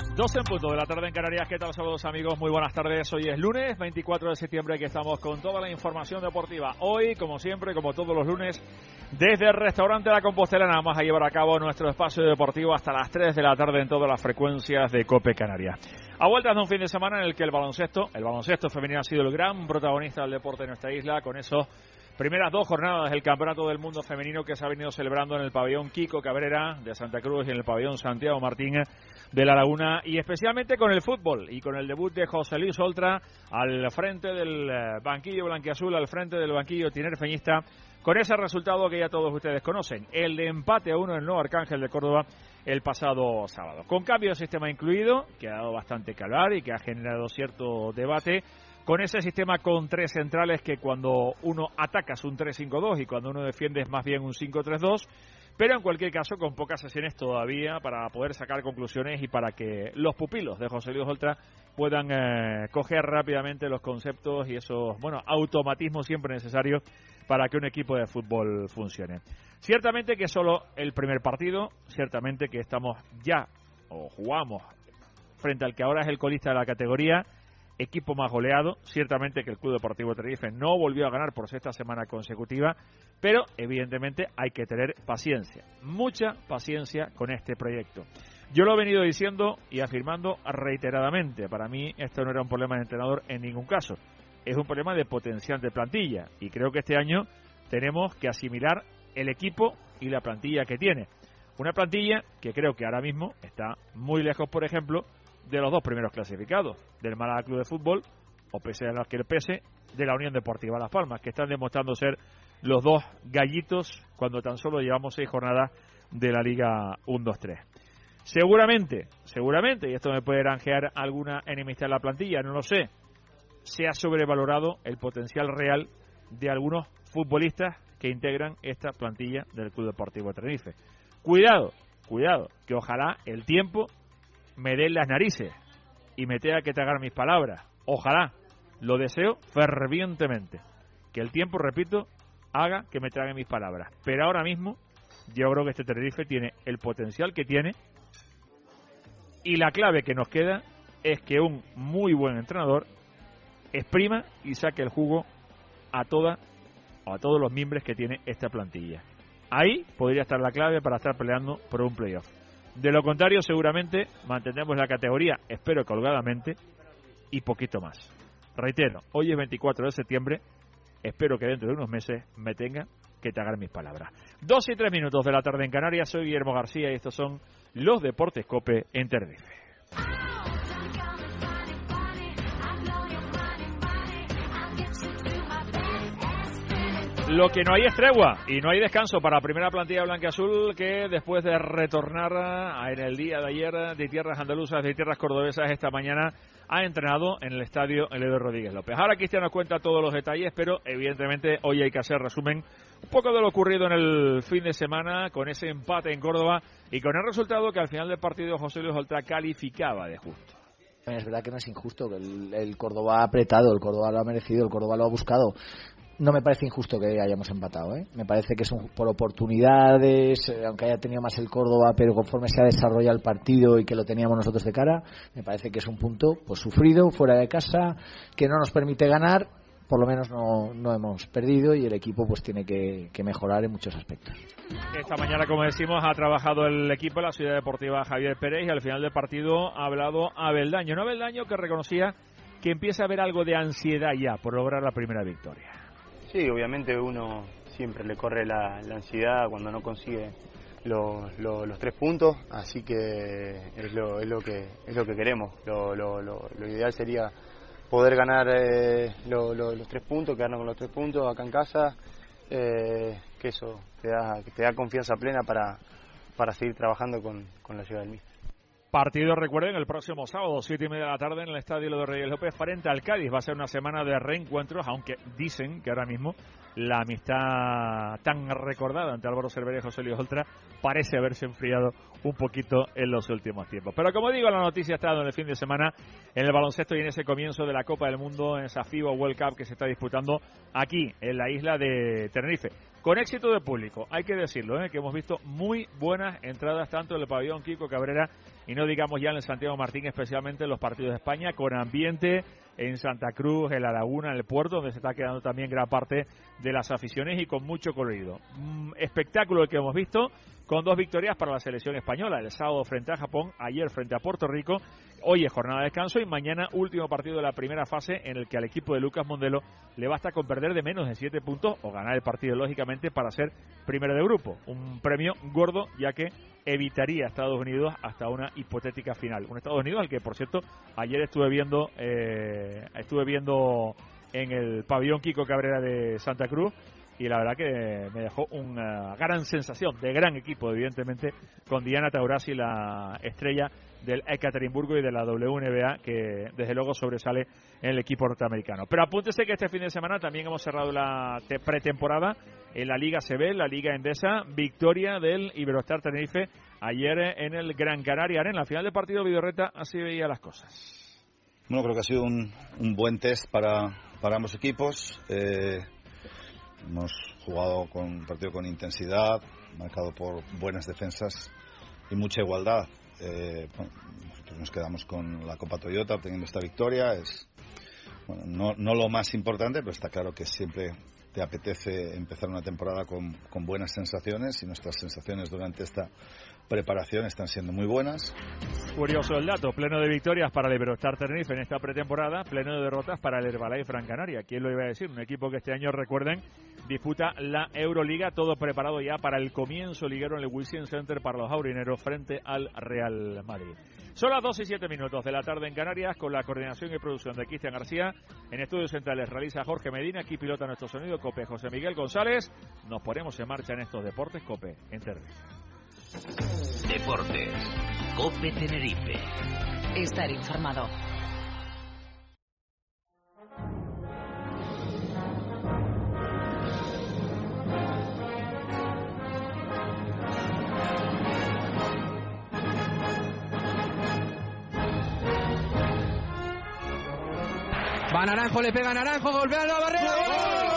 12 en punto de la tarde en Canarias. ¿Qué tal? Saludos amigos, muy buenas tardes. Hoy es lunes 24 de septiembre, que estamos con toda la información deportiva. Hoy, como siempre, como todos los lunes, desde el restaurante La Compostelana vamos a llevar a cabo nuestro espacio deportivo hasta las 3 de la tarde en todas las frecuencias de COPE Canarias. A vueltas de un fin de semana en el que el baloncesto femenino ha sido el gran protagonista del deporte en nuestra isla, con esos primeras 2 jornadas del Campeonato del Mundo Femenino que se ha venido celebrando en el pabellón Kiko Cabrera de Santa Cruz y en el pabellón Santiago Martín de La Laguna, y especialmente con el fútbol y con el debut de José Luis Oltra al frente del banquillo blanquiazul, al frente del banquillo tinerfeñista, con ese resultado que ya todos ustedes conocen, el de empate a 1 en el Nuevo Arcángel de Córdoba el pasado sábado. Con cambio de sistema incluido, que ha dado bastante calor y que ha generado cierto debate, con ese sistema con 3 centrales que cuando uno ataca es un 3-5-2 y cuando uno defiende es más bien un 5-3-2, pero en cualquier caso con pocas sesiones todavía para poder sacar conclusiones y para que los pupilos de José Luis Oltra puedan coger rápidamente los conceptos y esos automatismos siempre necesarios para que un equipo de fútbol funcione. Ciertamente que solo el primer partido, ciertamente que estamos ya o jugamos frente al que ahora es el colista de la categoría, equipo más goleado, ciertamente que el Club Deportivo Tenerife no volvió a ganar por 6ª semana consecutiva, pero evidentemente hay que tener paciencia, mucha paciencia con este proyecto. Yo lo he venido diciendo y afirmando reiteradamente, para mí esto no era un problema de entrenador en ningún caso, es un problema de potencial de plantilla, y creo que este año tenemos que asimilar el equipo y la plantilla que tiene. Una plantilla que creo que ahora mismo está muy lejos, por ejemplo, de los 2 primeros clasificados, del Málaga Club de Fútbol, o pese a lo que el pese, de la Unión Deportiva Las Palmas, que están demostrando ser los 2 gallitos cuando tan solo llevamos 6 jornadas de la Liga 1-2-3. Seguramente, y esto me puede granjear alguna enemistad en la plantilla, no lo sé, se ha sobrevalorado el potencial real de algunos futbolistas que integran esta plantilla del Club Deportivo Tenerife. Cuidado, que ojalá el tiempo me dé las narices y me tenga que tragar mis palabras. Ojalá, lo deseo fervientemente, que el tiempo, repito, haga que me trague mis palabras. Pero ahora mismo yo creo que este Tenerife tiene el potencial que tiene, y la clave que nos queda es que un muy buen entrenador exprima y saque el jugo a todos los miembros que tiene esta plantilla. Ahí podría estar la clave para estar peleando por un playoff. De lo contrario, seguramente mantendremos la categoría, espero que holgadamente, y poquito más. Reitero, hoy es 24 de septiembre, espero que dentro de unos meses me tenga que tragar mis palabras. 2 y 3 minutos de la tarde en Canarias, soy Guillermo García y estos son los Deportes COPE en Tenerife. Lo que no hay es tregua y no hay descanso para la primera plantilla blanquiazul, que después de retornar en el día de ayer de tierras andaluzas, de tierras cordobesas, esta mañana ha entrenado en el estadio Eleuder Rodríguez López. Ahora Cristian nos cuenta todos los detalles, pero evidentemente hoy hay que hacer resumen un poco de lo ocurrido en el fin de semana con ese empate en Córdoba y con el resultado que al final del partido José Luis Oltra calificaba de justo. Es verdad que no es injusto, que el Córdoba ha apretado, el Córdoba lo ha merecido, el Córdoba lo ha buscado. No me parece injusto que hayamos empatado, ¿eh? Me parece que es por oportunidades, aunque haya tenido más el Córdoba, pero conforme se ha desarrollado el partido y que lo teníamos nosotros de cara, me parece que es un punto pues sufrido, fuera de casa, que no nos permite ganar. Por lo menos no hemos perdido y el equipo pues tiene que mejorar en muchos aspectos. Esta mañana, como decimos, ha trabajado el equipo en la Ciudad Deportiva Javier Pérez y al final del partido ha hablado Abeldaño. No Abeldaño, que reconocía que empieza a haber algo de ansiedad ya por lograr la primera victoria. Sí, obviamente uno siempre le corre la ansiedad cuando no consigue los 3 puntos, así que es lo que queremos. Lo ideal sería poder ganar los 3 puntos, quedarnos con los 3 puntos acá en casa, que eso te da confianza plena para seguir trabajando con la ciudad del míster. Partido, recuerden, el próximo sábado, 7:30 de la tarde, en el estadio Eleuder Rodríguez López, frente al Cádiz. Va a ser una semana de reencuentros, aunque dicen que ahora mismo la amistad tan recordada entre Álvaro Cervera y José Luis Oltra parece haberse enfriado un poquito en los últimos tiempos. Pero como digo, la noticia está en el fin de semana en el baloncesto y en ese comienzo de la Copa del Mundo, en esa FIBA World Cup que se está disputando aquí, en la isla de Tenerife. con éxito de público, hay que decirlo, que hemos visto muy buenas entradas tanto en el pabellón Kiko Cabrera y no digamos ya en el Santiago Martín, especialmente en los partidos de España, con ambiente en Santa Cruz, en La Laguna, en el puerto, donde se está quedando también gran parte de las aficiones y con mucho colorido. Espectáculo el que hemos visto, con 2 victorias para la selección española, el sábado frente a Japón, ayer frente a Puerto Rico, hoy es jornada de descanso y mañana último partido de la primera fase en el que al equipo de Lucas Mondelo le basta con perder de menos de 7 puntos o ganar el partido lógicamente para ser primero de grupo, un premio gordo ya que evitaría a Estados Unidos hasta una hipotética final, un Estados Unidos al que por cierto ayer estuve viendo en el pabellón Kiko Cabrera de Santa Cruz y la verdad que me dejó una gran sensación de gran equipo, evidentemente, con Diana Taurasi, la estrella del Ekaterimburgo y de la WNBA, que desde luego sobresale en el equipo norteamericano. Pero apúntese que este fin de semana también hemos cerrado la pretemporada en la Liga CB, la Liga Endesa, victoria del Iberostar Tenerife ayer en el Gran Canaria Arena. En la final del partido Vidorreta así veía las cosas. Bueno, creo que ha sido un buen test para ambos equipos. Hemos jugado un partido con intensidad, marcado por buenas defensas y mucha igualdad. Nosotros nos quedamos con la Copa Toyota obteniendo esta victoria. Es no lo más importante, pero está claro que siempre te apetece empezar una temporada con buenas sensaciones y nuestras sensaciones durante esta preparación están siendo muy buenas. Curioso el dato, pleno de victorias para el Iberostar Tenerife en esta pretemporada, pleno de derrotas para el Herbalife Gran Canaria. ¿Quién lo iba a decir? Un equipo que este año, recuerden, disputa la Euroliga, todo preparado ya para el comienzo liguero en el Wizzing Center para los aurineros frente al Real Madrid. Son las 2:07 de la tarde en Canarias, con la coordinación y producción de Cristian García. En estudios centrales realiza Jorge Medina, aquí pilota nuestro sonido COPE José Miguel González. Nos ponemos en marcha en estos deportes COPE en Tenerife. Deportes COPE Tenerife. Estar informado. Va Naranjo, le pega Naranjo, golpea la barrera. ¡Gol!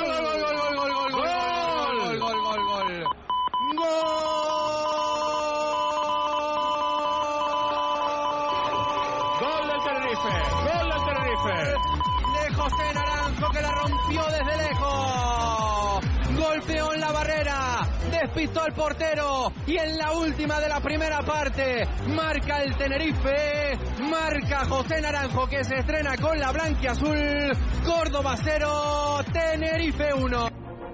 ¡Gol del Tenerife! De José Naranjo, que la rompió desde lejos. Golpeó en la barrera, despistó al portero y en la última de la primera parte marca el Tenerife, marca José Naranjo, que se estrena con la blanquiazul. Córdoba 0, Tenerife 1.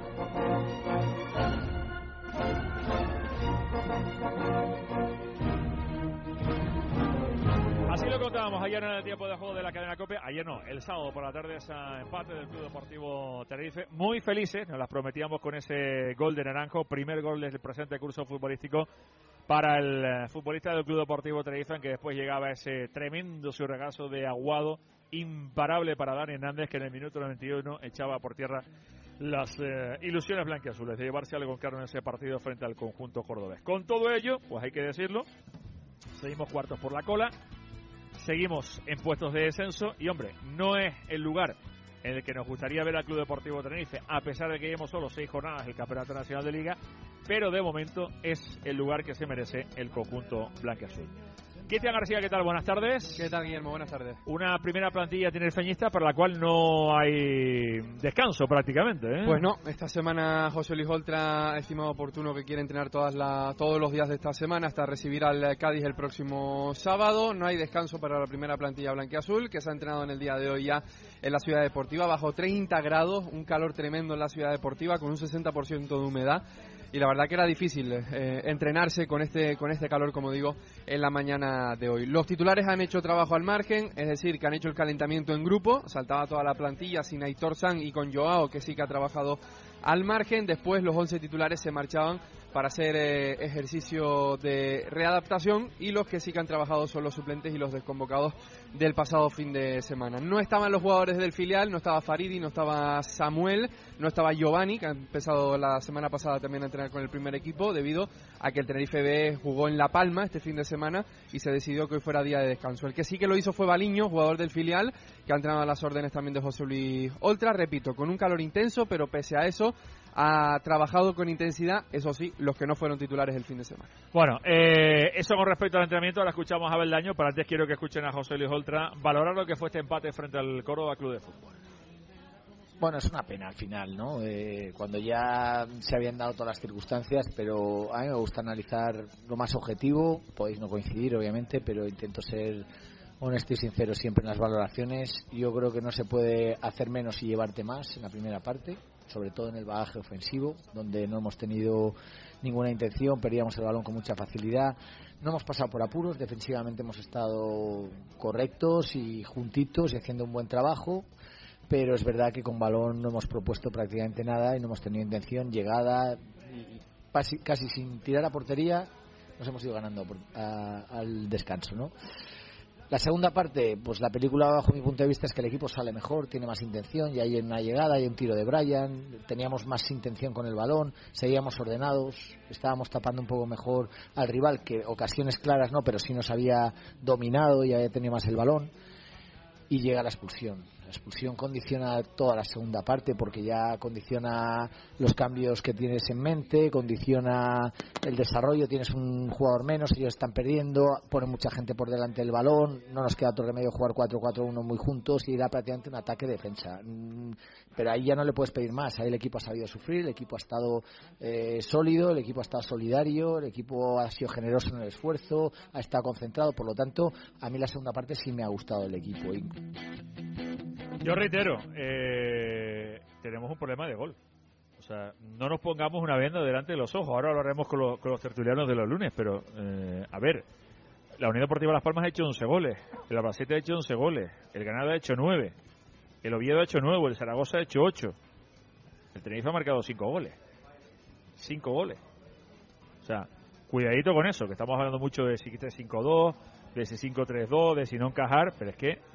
Así lo contábamos ayer en el tiempo de juego de la cadena COPE. Ayer no, el sábado por la tarde, ese empate del Club Deportivo Tenerife. Muy felices, nos las prometíamos con ese gol de Naranjo, primer gol del presente curso futbolístico para el futbolista del Club Deportivo Tenerife, en que después llegaba ese tremendo surregazo de Aguado, imparable para Dani Hernández, que en el minuto 91 echaba por tierra las ilusiones blanquiazules de llevarse algo en carne en ese partido frente al conjunto cordobés. Con todo ello, pues hay que decirlo, seguimos cuartos por la cola, seguimos en puestos de descenso y, hombre, no es el lugar en el que nos gustaría ver al Club Deportivo Tenerife, a pesar de que llevamos solo 6 jornadas del Campeonato Nacional de Liga, pero de momento es el lugar que se merece el conjunto blanquiazul. Cristian García, ¿qué tal? Buenas tardes. ¿Qué tal, Guillermo? Buenas tardes. Una primera plantilla tinerfeñista para la cual no hay descanso prácticamente, ¿eh? Pues no, esta semana José Luis Oltra ha estimado oportuno que quiere entrenar todos los días de esta semana hasta recibir al Cádiz el próximo sábado. No hay descanso para la primera plantilla blanquiazul, que se ha entrenado en el día de hoy ya en la Ciudad Deportiva, bajo 30 grados, un calor tremendo en la Ciudad Deportiva, con un 60% de humedad. Y la verdad que era difícil entrenarse con este calor, como digo, en la mañana de hoy. Los titulares han hecho trabajo al margen, es decir, que han hecho el calentamiento en grupo. Saltaba toda la plantilla sin Aitor San y con Joao, que sí que ha trabajado al margen. Después los 11 titulares se marchaban para hacer ejercicio de readaptación, y los que sí que han trabajado son los suplentes y los desconvocados del pasado fin de semana. No estaban los jugadores del filial, no estaba Faridi, no estaba Samuel, no estaba Giovanni, que ha empezado la semana pasada también a entrenar con el primer equipo, debido a que el Tenerife B jugó en La Palma este fin de semana y se decidió que hoy fuera día de descanso. El que sí que lo hizo fue Baliño, jugador del filial, que ha entrenado a las órdenes también de José Luis Oltra, repito, con un calor intenso, pero pese a eso equipo ha trabajado con intensidad, eso sí, los que no fueron titulares el fin de semana. Bueno, eso con respecto al entrenamiento. Ahora escuchamos a Beldaño, pero antes quiero que escuchen a José Luis Oltra valorar lo que fue este empate frente al Córdoba Club de Fútbol. Bueno, es una pena al final, ¿no? Cuando ya se habían dado todas las circunstancias, pero a mí me gusta analizar lo más objetivo. Podéis no coincidir, obviamente, pero intento ser honesto y sincero siempre en las valoraciones. Yo creo que no se puede hacer menos y llevarte más en la primera parte, sobre todo en el bagaje ofensivo, donde no hemos tenido ninguna intención, perdíamos el balón con mucha facilidad. No hemos pasado por apuros, defensivamente hemos estado correctos y juntitos y haciendo un buen trabajo. Pero es verdad que con balón no hemos propuesto prácticamente nada y no hemos tenido intención, llegada, y casi sin tirar a portería nos hemos ido ganando al descanso, ¿no? La segunda parte, pues la película bajo mi punto de vista es que el equipo sale mejor, tiene más intención, y hay una llegada, hay un tiro de Brian, teníamos más intención con el balón, seguíamos ordenados, estábamos tapando un poco mejor al rival, que ocasiones claras no, pero sí nos había dominado y había tenido más el balón, y llega la expulsión. La expulsión condiciona toda la segunda parte porque ya condiciona los cambios que tienes en mente, condiciona el desarrollo, tienes un jugador menos, ellos están perdiendo, ponen mucha gente por delante del balón, no nos queda otro remedio jugar 4-4-1 muy juntos y era prácticamente un ataque-defensa. Pero ahí ya no le puedes pedir más, ahí el equipo ha sabido sufrir, el equipo ha estado sólido, el equipo ha estado solidario, el equipo ha sido generoso en el esfuerzo, ha estado concentrado, por lo tanto, a mí la segunda parte sí me ha gustado el equipo. Yo reitero, tenemos un problema de gol. O sea, no nos pongamos una venda delante de los ojos. Ahora lo haremos con los tertulianos de los lunes, pero, a ver, la Unión Deportiva Las Palmas ha hecho 11 goles, el Albacete ha hecho 11 goles, el Granada ha hecho 9, el Oviedo ha hecho 9, el Zaragoza ha hecho 8, el Tenerife ha marcado 5 goles. 5 goles. O sea, cuidadito con eso, que estamos hablando mucho de si 3-5-2, de si 5-3-2, de si no encajar, pero es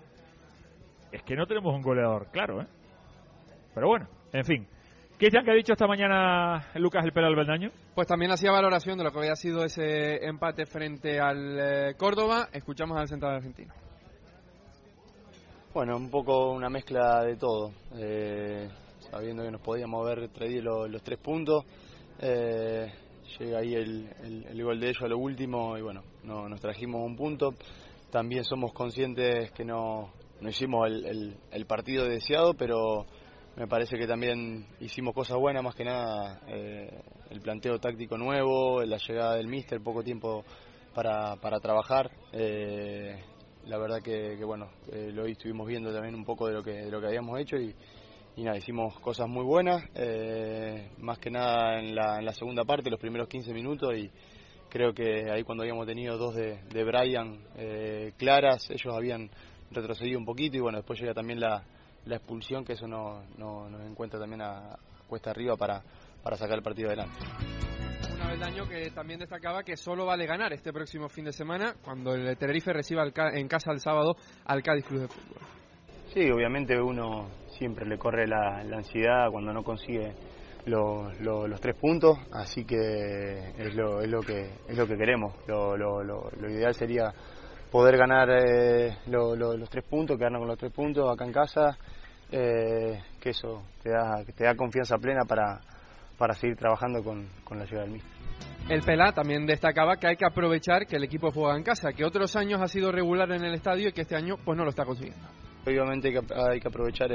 que no tenemos un goleador claro, ¿eh? Pero bueno, en fin. Cristian, ¿qué ha dicho esta mañana Lucas el Pelo Beldaño? Pues también hacía valoración de lo que había sido ese empate frente al Córdoba. Escuchamos al central argentino. Bueno, un poco una mezcla de todo. Sabiendo que nos podíamos haber traído los 3 puntos. Llega ahí el gol de ellos a lo último y bueno, nos trajimos un punto. También somos conscientes que no hicimos el partido deseado, pero me parece que también hicimos cosas buenas, más que nada el planteo táctico nuevo, la llegada del míster, poco tiempo para trabajar. La verdad que bueno, hoy estuvimos viendo también un poco de lo que habíamos hecho y nada, hicimos cosas muy buenas, más que nada en la segunda parte, los primeros 15 minutos, y creo que ahí cuando habíamos tenido 2 de Brian claras, ellos habían retrocedido un poquito y bueno, después llega también la expulsión, que eso nos encuentra también a cuesta arriba para sacar el partido adelante. Una vez daño que también destacaba que solo vale ganar este próximo fin de semana cuando el Tenerife reciba en casa el sábado al Cádiz Club de Fútbol. Sí, obviamente uno siempre le corre la ansiedad cuando no consigue los 3 puntos, así que es lo que queremos. Lo ideal sería poder ganar los 3 puntos, quedarnos con los 3 puntos acá en casa, que eso te da confianza plena para seguir trabajando con la llegada del míster. El Pelá también destacaba que hay que aprovechar que el equipo juega en casa, que otros años ha sido regular en el estadio y que este año pues no lo está consiguiendo. Obviamente hay que aprovechar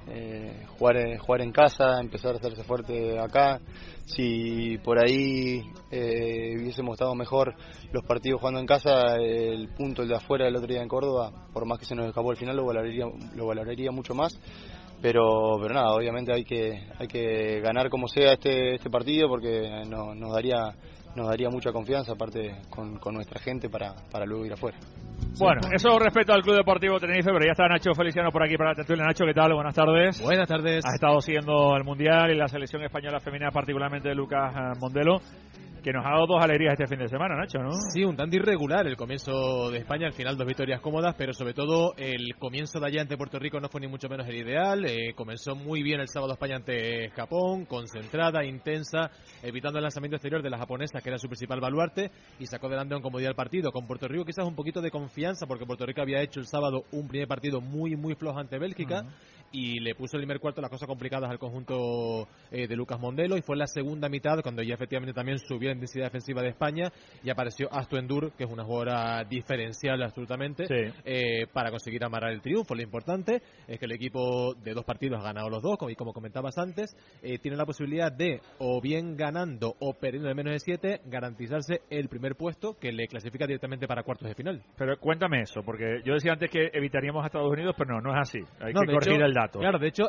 jugar en casa, empezar a hacerse fuerte acá. Si por ahí hubiésemos estado mejor los partidos jugando en casa, el punto, el de afuera del otro día en Córdoba, por más que se nos escapó al final, lo valoraría mucho más. Pero nada, obviamente hay que ganar como sea este partido, porque nos daría mucha confianza, aparte con nuestra gente, para luego ir afuera. Bueno, eso respecto al Club Deportivo Tenerife, pero ya está Nacho Feliciano por aquí para la tertulia. Nacho, ¿qué tal? Buenas tardes. Buenas tardes. Has estado siguiendo el Mundial y la selección española femenina, particularmente de Lucas Mondelo, que nos ha dado 2 alegrías este fin de semana, Nacho, ¿no? Sí, un tanto irregular el comienzo de España, al final 2 victorias cómodas, pero sobre todo el comienzo de allá ante Puerto Rico no fue ni mucho menos el ideal. Comenzó muy bien el sábado España ante Japón, concentrada, intensa, evitando el lanzamiento exterior de las japonesas, que era su principal baluarte, y sacó delante con comodidad el partido. Con Puerto Rico quizás un poquito de confianza, porque Puerto Rico había hecho el sábado un primer partido muy flojo ante Bélgica, y le puso el primer cuarto las cosas complicadas al conjunto de Lucas Mondelo, y fue en la segunda mitad cuando ya efectivamente también subió la intensidad defensiva de España y apareció Astu Endur, que es una jugadora diferencial absolutamente, para conseguir amarrar el triunfo. Lo importante es que el equipo de 2 partidos ha ganado los 2, como comentabas antes, tiene la posibilidad de, o bien ganando o perdiendo de menos de 7, garantizarse el primer puesto que le clasifica directamente para cuartos de final. Pero cuéntame eso, porque yo decía antes que evitaríamos a Estados Unidos, pero no es así. Hay que corregir el dato. Claro, de hecho,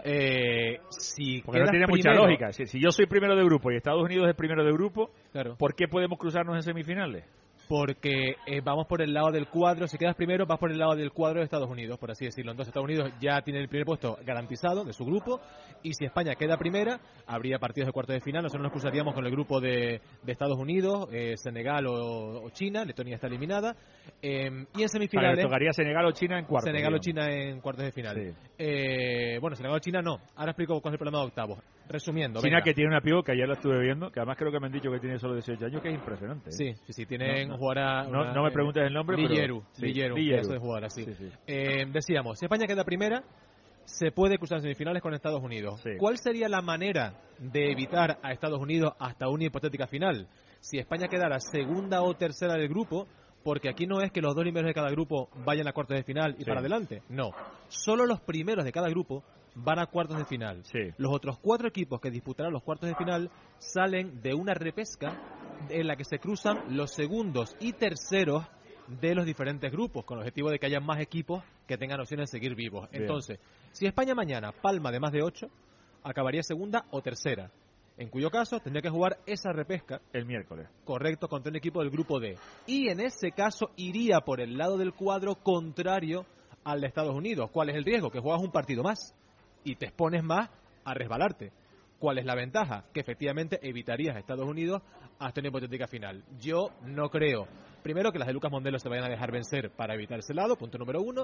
si porque no tiene mucha lógica. Si yo soy primero de grupo y Estados Unidos es primero de grupo, claro, ¿por qué podemos cruzarnos en semifinales? Porque vamos por el lado del cuadro, si quedas primero vas por el lado del cuadro de Estados Unidos, por así decirlo. Entonces Estados Unidos ya tiene el primer puesto garantizado de su grupo, y si España queda primera, habría partidos de cuartos de final. Nosotros nos cruzaríamos con el grupo de Estados Unidos, Senegal o China. Letonia está eliminada, y en semifinales le tocaría Senegal o China en cuartos. Senegal o China en cuartos de final. Bueno, Senegal o China no. Ahora explico cuál es el problema de octavos. Resumiendo, China, que tiene una pivot que ayer la estuve viendo, que además creo que me han dicho que tiene solo 18 años, que es impresionante. Sí, tienen no me preguntes el nombre, Villeru, eso de jugadora, decíamos, si España queda primera, se puede cruzar en semifinales con Estados Unidos. ¿Cuál sería la manera de evitar a Estados Unidos hasta una hipotética final? Si España quedara segunda o tercera del grupo, porque aquí no es que los 2 primeros de cada grupo vayan a cuartos de final y para adelante, no. Solo los primeros de cada grupo van a cuartos de final. Los otros 4 equipos que disputarán los cuartos de final salen de una repesca en la que se cruzan los segundos y terceros de los diferentes grupos, con el objetivo de que haya más equipos que tengan opciones de seguir vivos. Entonces, si España mañana palma de más de 8, acabaría segunda o tercera, en cuyo caso tendría que jugar esa repesca el miércoles. Correcto, contra un equipo del grupo D. Y en ese caso iría por el lado del cuadro contrario al de Estados Unidos. ¿Cuál es el riesgo? Que juegas un partido más y te expones más a resbalarte. ¿Cuál es la ventaja? Que efectivamente evitarías a Estados Unidos hasta una hipotética final. Yo no creo, primero, que las de Lucas Mondelo se vayan a dejar vencer para evitar ese lado, punto número 1.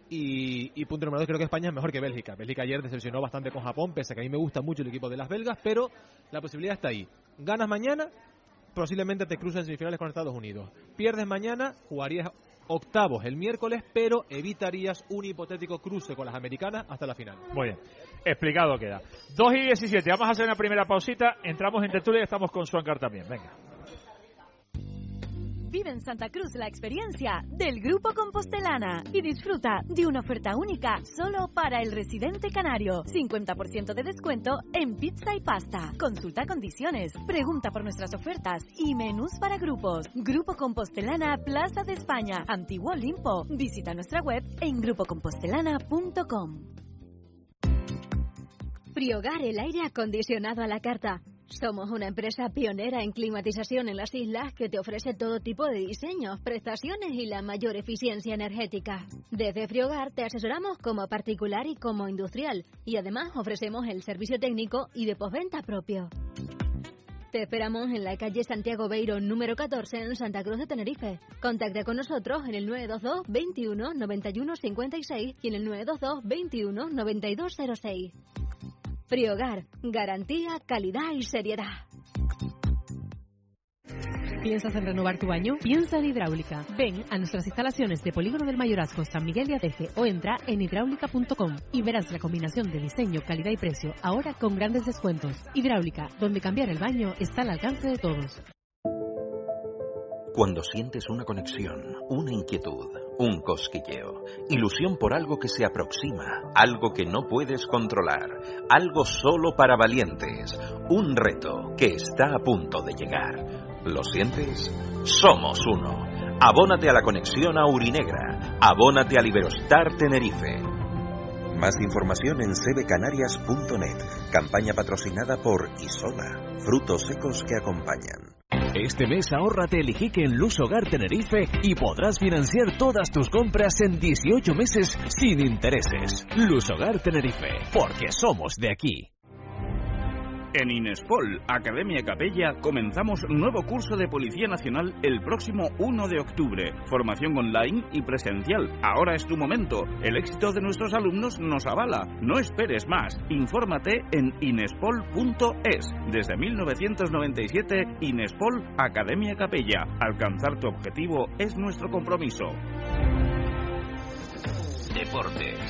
Y punto número 2, creo que España es mejor que Bélgica. Bélgica ayer decepcionó bastante con Japón, pese a que a mí me gusta mucho el equipo de las belgas, pero la posibilidad está ahí. Ganas mañana, posiblemente te cruzas en semifinales con Estados Unidos. Pierdes mañana, jugarías octavos el miércoles, pero evitarías un hipotético cruce con las americanas hasta la final. Muy bien, explicado queda. 2:17, vamos a hacer una primera pausita, entramos en tertulia y estamos con Suancar también, venga. Vive en Santa Cruz la experiencia del Grupo Compostelana y disfruta de una oferta única solo para el residente canario. 50% de descuento en pizza y pasta. Consulta condiciones, pregunta por nuestras ofertas y menús para grupos. Grupo Compostelana, Plaza de España, Antiguo Olimpo. Visita nuestra web en grupocompostelana.com. Friogar, el aire acondicionado a la carta. Somos una empresa pionera en climatización en las islas que te ofrece todo tipo de diseños, prestaciones y la mayor eficiencia energética. Desde Friogar te asesoramos como particular y como industrial, y además ofrecemos el servicio técnico y de postventa propio. Te esperamos en la calle Santiago Beiro, número 14, en Santa Cruz de Tenerife. Contacta con nosotros en el 922 21 91 56 y en el 922 21 92 06. Friogar, garantía, calidad y seriedad. ¿Piensas en renovar tu baño? Piensa en Hidráulica. Ven a nuestras instalaciones de Polígono del Mayorazgo, San Miguel de Ateje, o entra en hidráulica.com y verás la combinación de diseño, calidad y precio, ahora con grandes descuentos. Hidráulica, donde cambiar el baño está al alcance de todos. Cuando sientes una conexión, una inquietud, un cosquilleo, ilusión por algo que se aproxima, algo que no puedes controlar, algo solo para valientes, un reto que está a punto de llegar. ¿Lo sientes? Somos uno. Abónate a la conexión Aurinegra. Abónate a Iberostar Tenerife. Más información en cbcanarias.net. Campaña patrocinada por Isola. Frutos secos que acompañan. Este mes ahórrate el Ijique en Luz Hogar Tenerife y podrás financiar todas tus compras en 18 meses sin intereses. Luz Hogar Tenerife, porque somos de aquí. En Inespol, Academia Capella, comenzamos nuevo curso de Policía Nacional el próximo 1 de octubre. Formación online y presencial. Ahora es tu momento. El éxito de nuestros alumnos nos avala. No esperes más. Infórmate en inespol.es. Desde 1997, Inespol, Academia Capella. Alcanzar tu objetivo es nuestro compromiso. Deportes.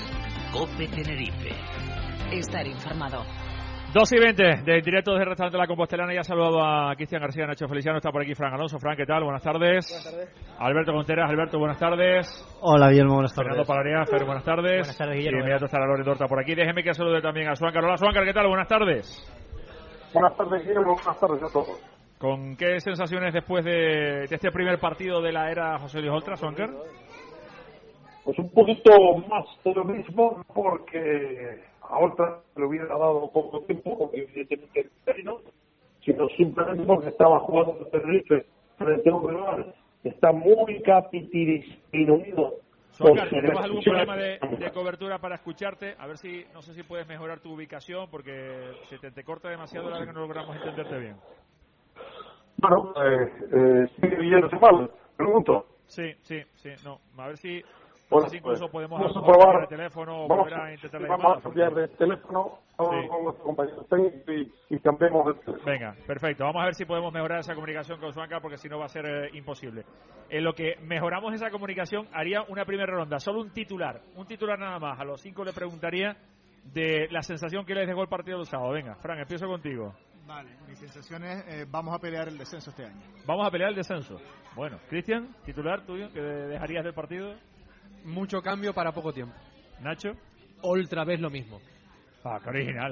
COPE Tenerife. Estar informado. 2:20 de directo desde el restaurante La Compostelana. Ya he saludado a Cristian García, Nacho Feliciano, está por aquí Fran Alonso. Fran, ¿qué tal? Buenas tardes. Buenas tardes. Alberto Conteras. Alberto, buenas tardes. Hola, Guillermo, buenas tardes. Fernando Palaria, Fer, buenas tardes. Buenas tardes, Guillermo. Y inmediato estará Loren Dorta por aquí. Déjeme que salude también a Suáncar. Hola, Suáncar, ¿qué tal? Buenas tardes. Buenas tardes, Guillermo. Buenas tardes a todos. ¿Con qué sensaciones después de este primer partido de la era José Luis Oltra, Suáncar? Pues un poquito más de lo mismo, porque a Oltra le hubiera dado poco tiempo, porque evidentemente el terreno, sino simplemente porque estaba jugando el Tenerife frente a un rival que está muy disminuido. Suáncar, ¿tenemos algún problema de cobertura para escucharte? A ver si, no sé si puedes mejorar tu ubicación, porque se te corta demasiado la hora que no logramos entenderte bien. Bueno, sigue viendo mal, pregunto. Sí, no, a ver si... Bueno, no sé si incluso podemos vamos a probar el teléfono o vamos volver a intentar la vamos llamada. a cambiar de teléfono con nuestro compañero técnico y cambiemos de teléfono. Venga, perfecto. Vamos a ver si podemos mejorar esa comunicación con Suáncar, porque si no va a ser imposible. En lo que mejoramos esa comunicación, haría una primera ronda. Solo un titular nada más. A los 5 le preguntaría de la sensación que les dejó el partido del sábado. Venga, Fran, empiezo contigo. Vale, mi sensación es vamos a pelear el descenso este año. Vamos a pelear el descenso. Bueno, Cristian, titular tuyo, que dejarías del partido. Mucho cambio para poco tiempo. Nacho. Otra vez lo mismo. Ah, qué original.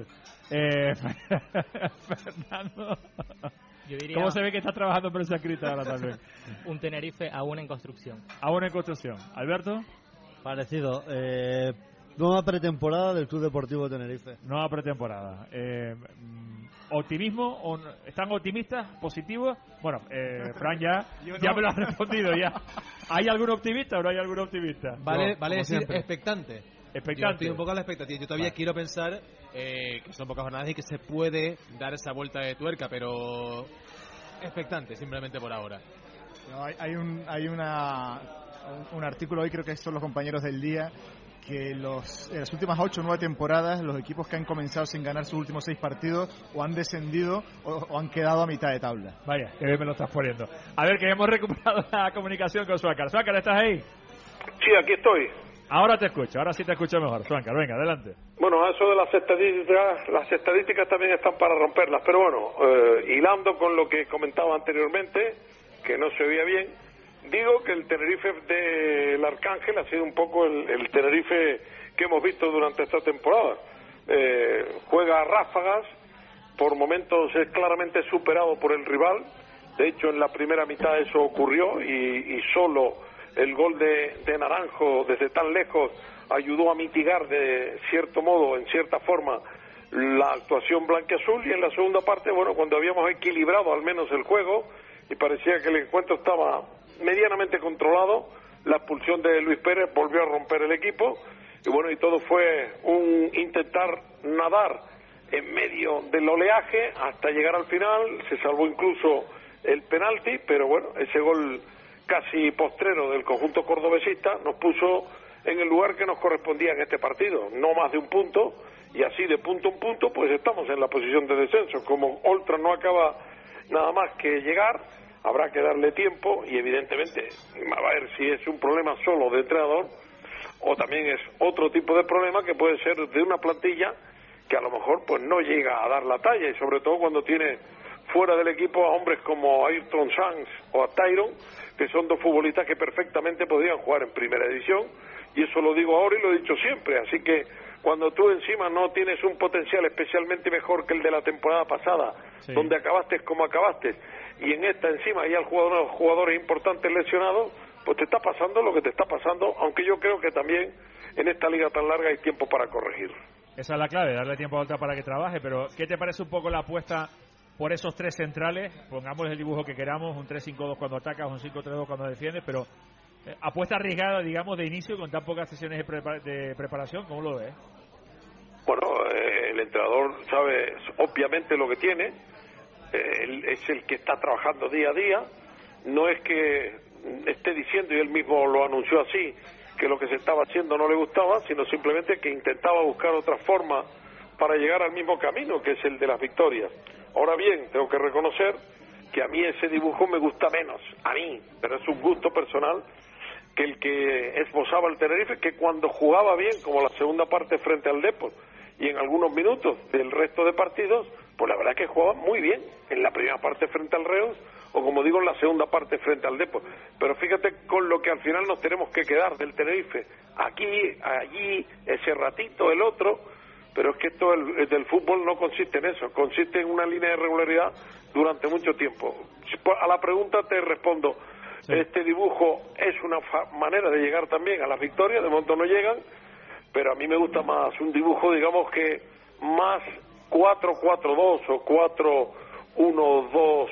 Fernando. Yo diría, ¿cómo se ve que estás trabajando en prensa escrita ahora también? Un Tenerife aún en construcción. Aún en construcción. ¿Alberto? Parecido. Nueva pretemporada del Club Deportivo Tenerife. Nueva pretemporada. ¿Optimismo? ¿Están optimistas? ¿Positivos? Bueno, Fran ya me lo ha respondido ya. ¿Hay algún optimista o no hay algún optimista? Vale decir siempre. expectante. Expectante. Yo estoy un poco a la expectativa. Yo todavía quiero pensar que son pocas jornadas y que se puede dar esa vuelta de tuerca, pero expectante simplemente por ahora. No, hay un artículo hoy, creo que son los compañeros del día, que en las últimas 8 o 9 temporadas los equipos que han comenzado sin ganar sus últimos 6 partidos o han descendido o han quedado a mitad de tabla. Vaya, que bien me lo estás poniendo. A ver, que hemos recuperado la comunicación con Suáncar. Suáncar, ¿estás ahí? Sí, aquí estoy. Ahora te escucho, ahora sí te escucho mejor. Suáncar, venga, adelante. Bueno, eso de las estadísticas también están para romperlas, pero bueno, hilando con lo que comentaba anteriormente, que no se oía bien, digo que el Tenerife del Arcángel ha sido un poco el Tenerife que hemos visto durante esta temporada. Juega a ráfagas, por momentos es claramente superado por el rival. De hecho, en la primera mitad eso ocurrió y solo el gol de Naranjo desde tan lejos ayudó a mitigar de cierto modo, en cierta forma, la actuación blanquiazul. Y en la segunda parte, bueno, cuando habíamos equilibrado al menos el juego y parecía que el encuentro estaba medianamente controlado, la expulsión de Luis Pérez volvió a romper el equipo y bueno, y todo fue un intentar nadar en medio del oleaje hasta llegar al final. Se salvó incluso el penalti, pero bueno, ese gol casi postrero del conjunto cordobesista nos puso en el lugar que nos correspondía en este partido, no más de un punto, y así de punto en punto pues estamos en la posición de descenso. Como Oltra no acaba nada más que llegar, habrá que darle tiempo y evidentemente a ver si es un problema solo de entrenador o también es otro tipo de problema que puede ser de una plantilla que a lo mejor pues no llega a dar la talla, y sobre todo cuando tiene fuera del equipo a hombres como Ayrton Sanz o a Tyron, que son dos futbolistas que perfectamente podrían jugar en primera división, y eso lo digo ahora y lo he dicho siempre. Así que cuando tú encima no tienes un potencial especialmente mejor que el de la temporada pasada, sí, donde acabaste como acabaste, y en esta encima hay jugadores importantes lesionados, pues te está pasando lo que te está pasando, aunque yo creo que también en esta liga tan larga hay tiempo para corregir. Esa es la clave, darle tiempo a Oltra para que trabaje. Pero ¿qué te parece un poco la apuesta por esos tres centrales? Pongamos el dibujo que queramos, un 3-5-2 cuando atacas, un 5-3-2 cuando defiendes, pero apuesta arriesgada, digamos, de inicio con tan pocas sesiones de preparación, ¿cómo lo ves? Bueno, el entrenador sabe obviamente lo que tiene, él es el que está trabajando día a día, no es que esté diciendo, y él mismo lo anunció así, que lo que se estaba haciendo no le gustaba, sino simplemente que intentaba buscar otra forma para llegar al mismo camino, que es el de las victorias. Ahora bien, tengo que reconocer que a mí ese dibujo me gusta menos, a mí, pero es un gusto personal, que el que esbozaba el Tenerife, que cuando jugaba bien, como la segunda parte frente al Depor, y en algunos minutos del resto de partidos, pues la verdad es que jugaba muy bien en la primera parte frente al Reus, o como digo, en la segunda parte frente al Depor. Pero fíjate con lo que al final nos tenemos que quedar del Tenerife, aquí, allí, ese ratito, el otro, pero es que esto del fútbol no consiste en eso, consiste en una línea de regularidad durante mucho tiempo. A la pregunta te respondo, sí. Este dibujo es una manera de llegar también a las victorias, de momento no llegan, pero a mí me gusta más un dibujo, digamos que más 4-4-2 o 4-1-2-3,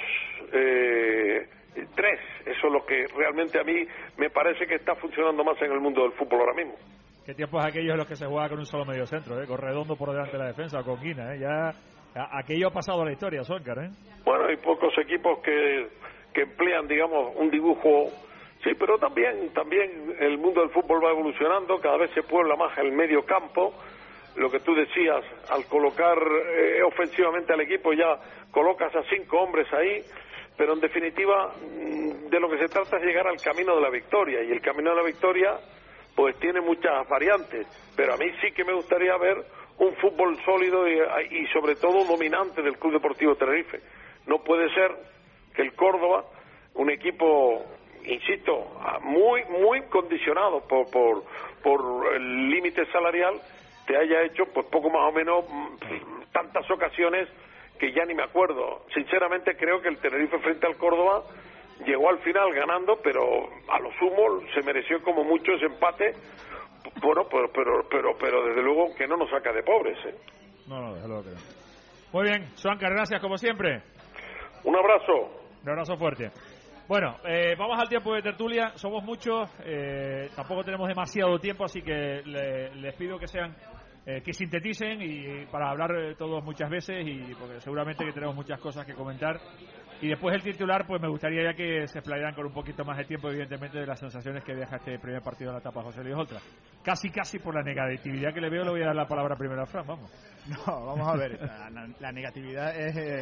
eso es lo que realmente a mí me parece que está funcionando más en el mundo del fútbol ahora mismo. ¿Qué tiempos aquellos en los que se juega con un solo medio centro, con Redondo por delante de la defensa, con Guina, ya aquello ha pasado a la historia, Sóncar, Bueno, hay pocos equipos que emplean, digamos, un dibujo. Sí, pero también el mundo del fútbol va evolucionando, cada vez se puebla más el medio campo, lo que tú decías, al colocar ofensivamente al equipo ya colocas a 5 hombres ahí, pero en definitiva de lo que se trata es llegar al camino de la victoria, y el camino de la victoria pues tiene muchas variantes, pero a mí sí que me gustaría ver un fútbol sólido y sobre todo dominante del Club Deportivo Tenerife. No puede ser que el Córdoba, un equipo, insisto, muy condicionado por el límite salarial, te haya hecho pues poco más o menos tantas ocasiones que ya ni me acuerdo. Sinceramente creo que el Tenerife frente al Córdoba llegó al final ganando, pero a lo sumo se mereció como mucho ese empate. Bueno, pero desde luego que no nos saca de pobres, No, desde luego que no. Muy bien, Sóncar, gracias como siempre. Un abrazo. Un abrazo fuerte. Bueno, vamos al tiempo de tertulia. Somos muchos, tampoco tenemos demasiado tiempo, así que les pido que sean que sinteticen y para hablar todos muchas veces, y porque seguramente que tenemos muchas cosas que comentar. Y después el titular, pues me gustaría ya que se explayaran con un poquito más de tiempo, evidentemente, de las sensaciones que deja este primer partido de la etapa José Luis Oltra. Casi por la negatividad que le veo, le voy a dar la palabra primero a Fran, vamos. No, vamos a ver, la negatividad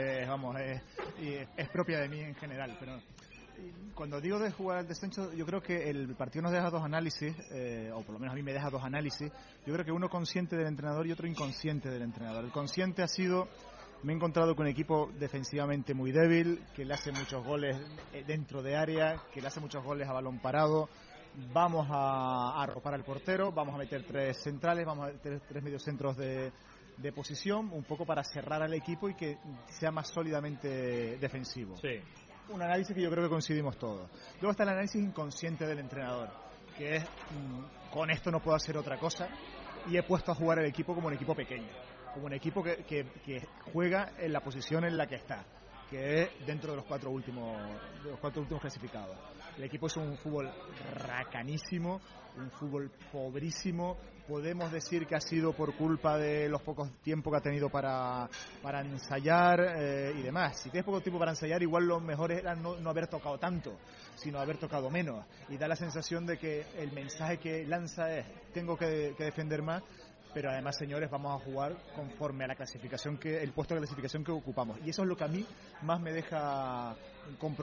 es propia de mí en general, pero cuando digo de jugar al descenso, yo creo que el partido nos deja dos análisis, o por lo menos a mí me deja dos análisis. Yo creo que uno consciente del entrenador y otro inconsciente del entrenador. El consciente ha sido: me he encontrado con un equipo defensivamente muy débil, que le hace muchos goles dentro de área, que le hace muchos goles a balón parado. Vamos a arropar al portero, vamos a meter 3 centrales, vamos a meter 3 mediocentros de posición, un poco para cerrar al equipo y que sea más sólidamente defensivo. Sí. Un análisis que yo creo que coincidimos todos. Luego está el análisis inconsciente del entrenador, que es: con esto no puedo hacer otra cosa, y he puesto a jugar el equipo como un equipo pequeño, como un equipo que juega en la posición en la que está, que es dentro de los 4 últimos clasificados. El equipo es un fútbol racanísimo, un fútbol pobrísimo. Podemos decir que ha sido por culpa de los pocos tiempos que ha tenido para ensayar y demás. Si tienes poco tiempo para ensayar, igual lo mejor era no haber tocado tanto, sino haber tocado menos. Y da la sensación de que el mensaje que lanza es: tengo que defender más, pero además, señores, vamos a jugar conforme a la clasificación el puesto de clasificación que ocupamos. Y eso es lo que a mí más me deja con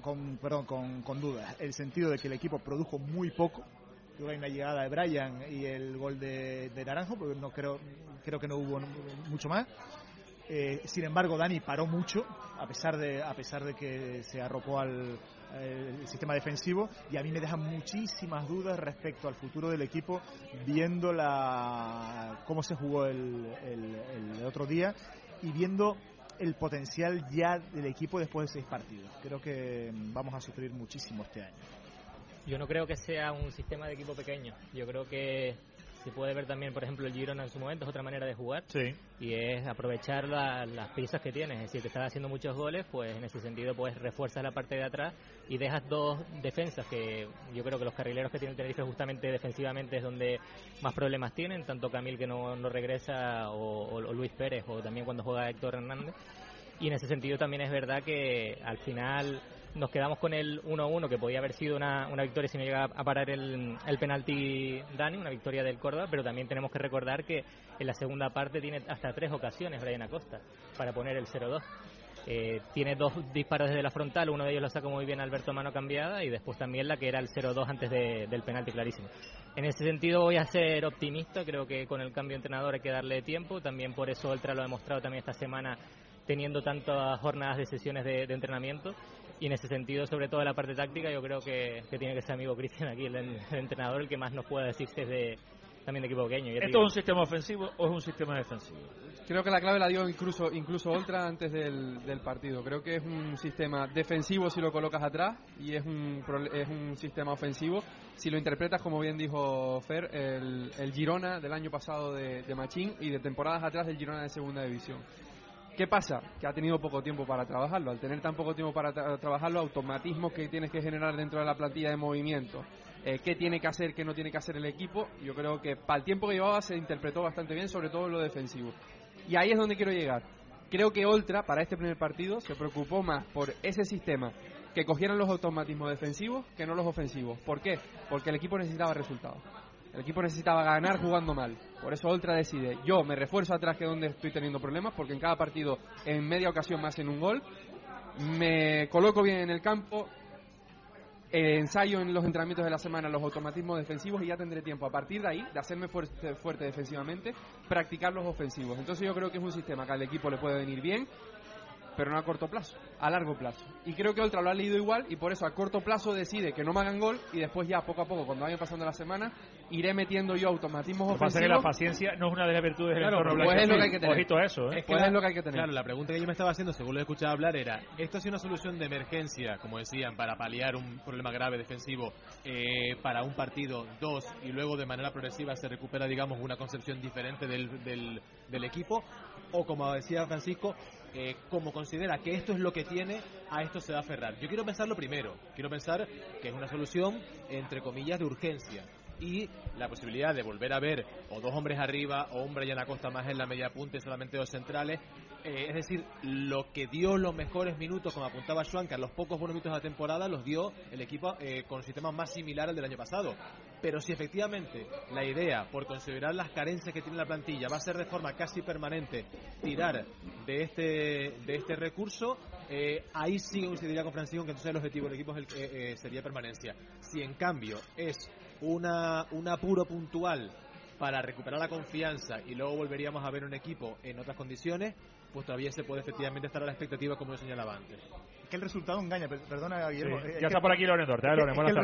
dudas. El sentido de que el equipo produjo muy poco. Creo que hay una llegada de Brian y el gol de Naranjo, porque no creo que no hubo mucho más. Sin embargo, Dani paró mucho, a pesar de que se arropó al sistema defensivo, y a mí me dejan muchísimas dudas respecto al futuro del equipo, viendo cómo se jugó el otro día y viendo el potencial ya del equipo después de 6 partidos. Creo que vamos a sufrir muchísimo este año. Yo no creo que sea un sistema de equipo pequeño. Yo creo que se puede ver también, por ejemplo, el Girona en su momento, es otra manera de jugar. Sí. Y es aprovechar las prisas que tienes. Es decir, te estás haciendo muchos goles, pues en ese sentido pues refuerzas la parte de atrás y dejas 2 defensas, que yo creo que los carrileros que tiene el Tenerife justamente defensivamente es donde más problemas tienen, tanto Camil, que no regresa, o Luis Pérez, o también cuando juega Héctor Hernández. Y en ese sentido también es verdad que al final nos quedamos con el 1-1, que podía haber sido una victoria si no llega a parar el penalti Dani, una victoria del Córdoba, pero también tenemos que recordar que en la segunda parte tiene hasta 3 ocasiones Brian Acosta para poner el 0-2. Tiene 2 disparos desde la frontal, uno de ellos lo saca muy bien Alberto mano cambiada, y después también la que era el 0-2 antes del penalti clarísimo. En ese sentido voy a ser optimista, creo que con el cambio de entrenador hay que darle tiempo, también por eso Oltra lo ha demostrado también esta semana teniendo tantas jornadas de sesiones de entrenamiento, y en ese sentido, sobre todo en la parte táctica, yo creo que tiene que ser amigo Cristian aquí, el entrenador, el que más nos pueda decir desde también de equipo pequeño. ¿Esto es un sistema ofensivo o es un sistema defensivo? Creo que la clave la dio incluso Oltra antes del partido. Creo que es un sistema defensivo si lo colocas atrás, y es un sistema ofensivo si lo interpretas, como bien dijo Fer, el Girona del año pasado de Machín, y de temporadas atrás del Girona de segunda división. ¿Qué pasa? Que ha tenido poco tiempo para trabajarlo. Al tener tan poco tiempo para trabajarlo, automatismos que tienes que generar dentro de la plantilla de movimiento, qué tiene que hacer, qué no tiene que hacer el equipo, yo creo que para el tiempo que llevaba se interpretó bastante bien, sobre todo en lo defensivo. Y ahí es donde quiero llegar. Creo que Oltra, para este primer partido, se preocupó más por ese sistema, que cogieran los automatismos defensivos que no los ofensivos. ¿Por qué? Porque el equipo necesitaba resultados. El equipo necesitaba ganar jugando mal. Por eso Oltra decide, yo me refuerzo atrás, que es donde estoy teniendo problemas, porque en cada partido, en media ocasión me hacen un gol, me coloco bien en el campo, ensayo en los entrenamientos de la semana los automatismos defensivos, y ya tendré tiempo a partir de ahí de hacerme fuerte defensivamente, practicar los ofensivos. Entonces yo creo que es un sistema que al equipo le puede venir bien, pero no a corto plazo, a largo plazo. Y creo que Oltra lo ha leído igual, y por eso a corto plazo decide que no me hagan gol, y después ya poco a poco, cuando vayan pasando la semana, iré metiendo yo automatismos ofensivos. Pasa que la paciencia no es una de las virtudes del entorno blanco. Pues es lo que hay que tener. Ojito a eso, Es lo que hay que tener. Claro, la pregunta que yo me estaba haciendo, según lo he escuchado hablar, era, ¿esto ha sido una solución de emergencia, como decían, para paliar un problema grave defensivo para un partido, 2, y luego de manera progresiva se recupera, digamos, una concepción diferente del equipo? O, como decía Francisco, como considera que esto es lo que tiene, a esto se va a aferrar. Yo quiero pensar lo primero, quiero pensar que es una solución, entre comillas, de urgencia, y la posibilidad de volver a ver o 2 hombres arriba o un Brian Acosta más en la media punta y solamente 2 centrales, es decir, lo que dio los mejores minutos, como apuntaba Joan, que a los pocos buenos minutos de la temporada los dio el equipo con un sistema más similar al del año pasado. Pero si efectivamente la idea, por considerar las carencias que tiene la plantilla, va a ser de forma casi permanente tirar de este recurso, ahí sí coincidiría con Francisco que entonces el objetivo del equipo sería permanencia. Si en cambio es un apuro puntual para recuperar la confianza y luego volveríamos a ver un equipo en otras condiciones, pues todavía se puede efectivamente estar a la expectativa, como yo señalaba antes. Es que el resultado engaña, perdona Guillermo. Sí. Ya está por aquí Loren Dorte,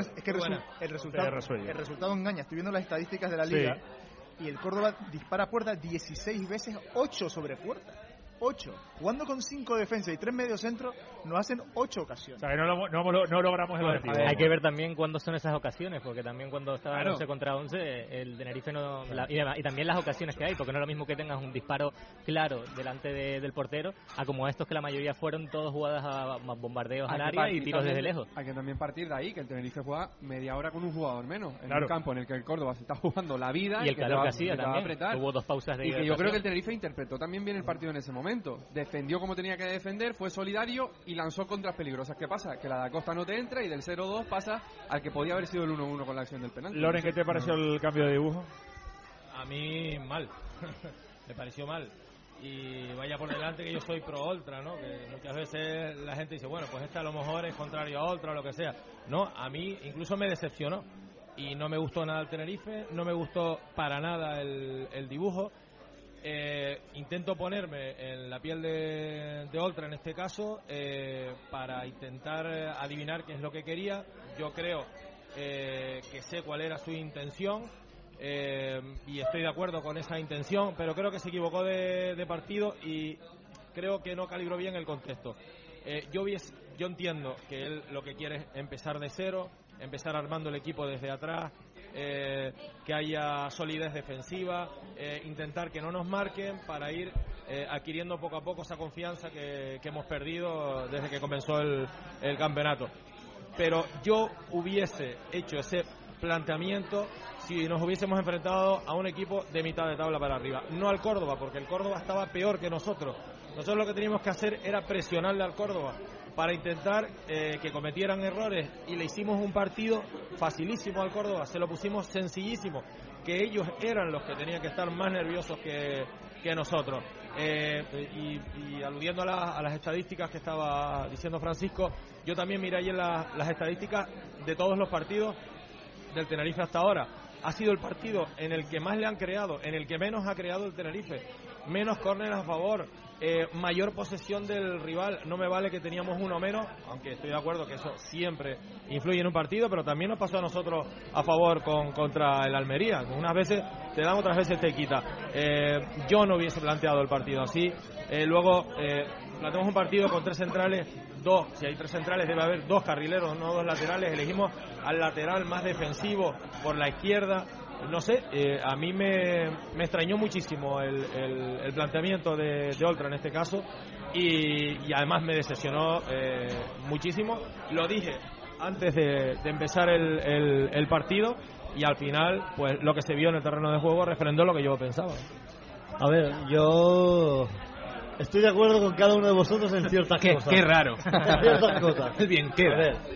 el resultado engaña. Estoy viendo las estadísticas de la liga, y el Córdoba dispara a puerta 16 veces, 8 sobre puerta. 8. Jugando con 5 defensas y 3 mediocentros, nos hacen 8 ocasiones. O sea, no logramos el objetivo. Hay que ver también cuándo son esas ocasiones, porque también cuando estaba 11 contra 11, el Tenerife no... y también las ocasiones que hay, porque no es lo mismo que tengas un disparo claro delante del portero, a como estos que la mayoría fueron todas jugadas a bombardeos al área y tiros desde lejos. Hay que también partir de ahí, que el Tenerife juega media hora con un jugador menos, en un campo en el que el Córdoba se está jugando la vida. Y el calor que hacía también, hubo 2 pausas de... Y que yo creo que el Tenerife interpretó también bien el partido en ese momento. Defendió como tenía que defender, fue solidario y lanzó contras peligrosas. ¿Qué pasa? Que la de Acosta no te entra, y del 0-2 pasa al que podía haber sido el 1-1 con la acción del penal. Loren, ¿qué te pareció el cambio de dibujo? A mí mal. Me pareció mal. Y vaya por delante que yo soy pro Oltra, ¿no? Que muchas veces la gente dice, bueno, pues a lo mejor es contrario a Oltra o lo que sea. No, a mí incluso me decepcionó. Y no me gustó nada el Tenerife, no me gustó para nada el dibujo. Intento ponerme en la piel de Oltra en este caso, para intentar adivinar qué es lo que quería. Yo creo que sé cuál era su intención, y estoy de acuerdo con esa intención, pero creo que se equivocó de partido y creo que no calibró bien el contexto. Yo entiendo que él lo que quiere es empezar de cero, empezar armando el equipo desde atrás, que haya solidez defensiva, intentar que no nos marquen para ir adquiriendo poco a poco esa confianza que hemos perdido desde que comenzó el campeonato. Pero yo hubiese hecho ese planteamiento si nos hubiésemos enfrentado a un equipo de mitad de tabla para arriba, no al Córdoba, porque el Córdoba estaba peor que nosotros. Nosotros lo que teníamos que hacer era presionarle al Córdoba para intentar que cometieran errores, y le hicimos un partido facilísimo al Córdoba, se lo pusimos sencillísimo, que ellos eran los que tenían que estar más nerviosos que nosotros. Y aludiendo a las estadísticas que estaba diciendo Francisco, yo también miré ayer las estadísticas de todos los partidos del Tenerife hasta ahora. Ha sido el partido en el que más le han creado, en el que menos ha creado el Tenerife, menos córneres a favor, mayor posesión del rival. No me vale que teníamos uno menos, aunque estoy de acuerdo que eso siempre influye en un partido, pero también nos pasó a nosotros a favor contra el Almería. Unas veces te dan, otras veces te quita. Yo no hubiese planteado el partido así. Luego planteamos un partido con 3 centrales, si hay 3 centrales debe haber 2 carrileros, no 2 laterales. Elegimos al lateral más defensivo por la izquierda. No sé, a mí me extrañó muchísimo el planteamiento de Oltra en este caso, y además me decepcionó muchísimo. Lo dije antes de empezar el partido, y al final pues lo que se vio en el terreno de juego refrendó lo que yo pensaba. A ver, yo estoy de acuerdo con cada uno de vosotros en ciertas cosas. Qué raro. En ciertas cosas. Bien, queda. A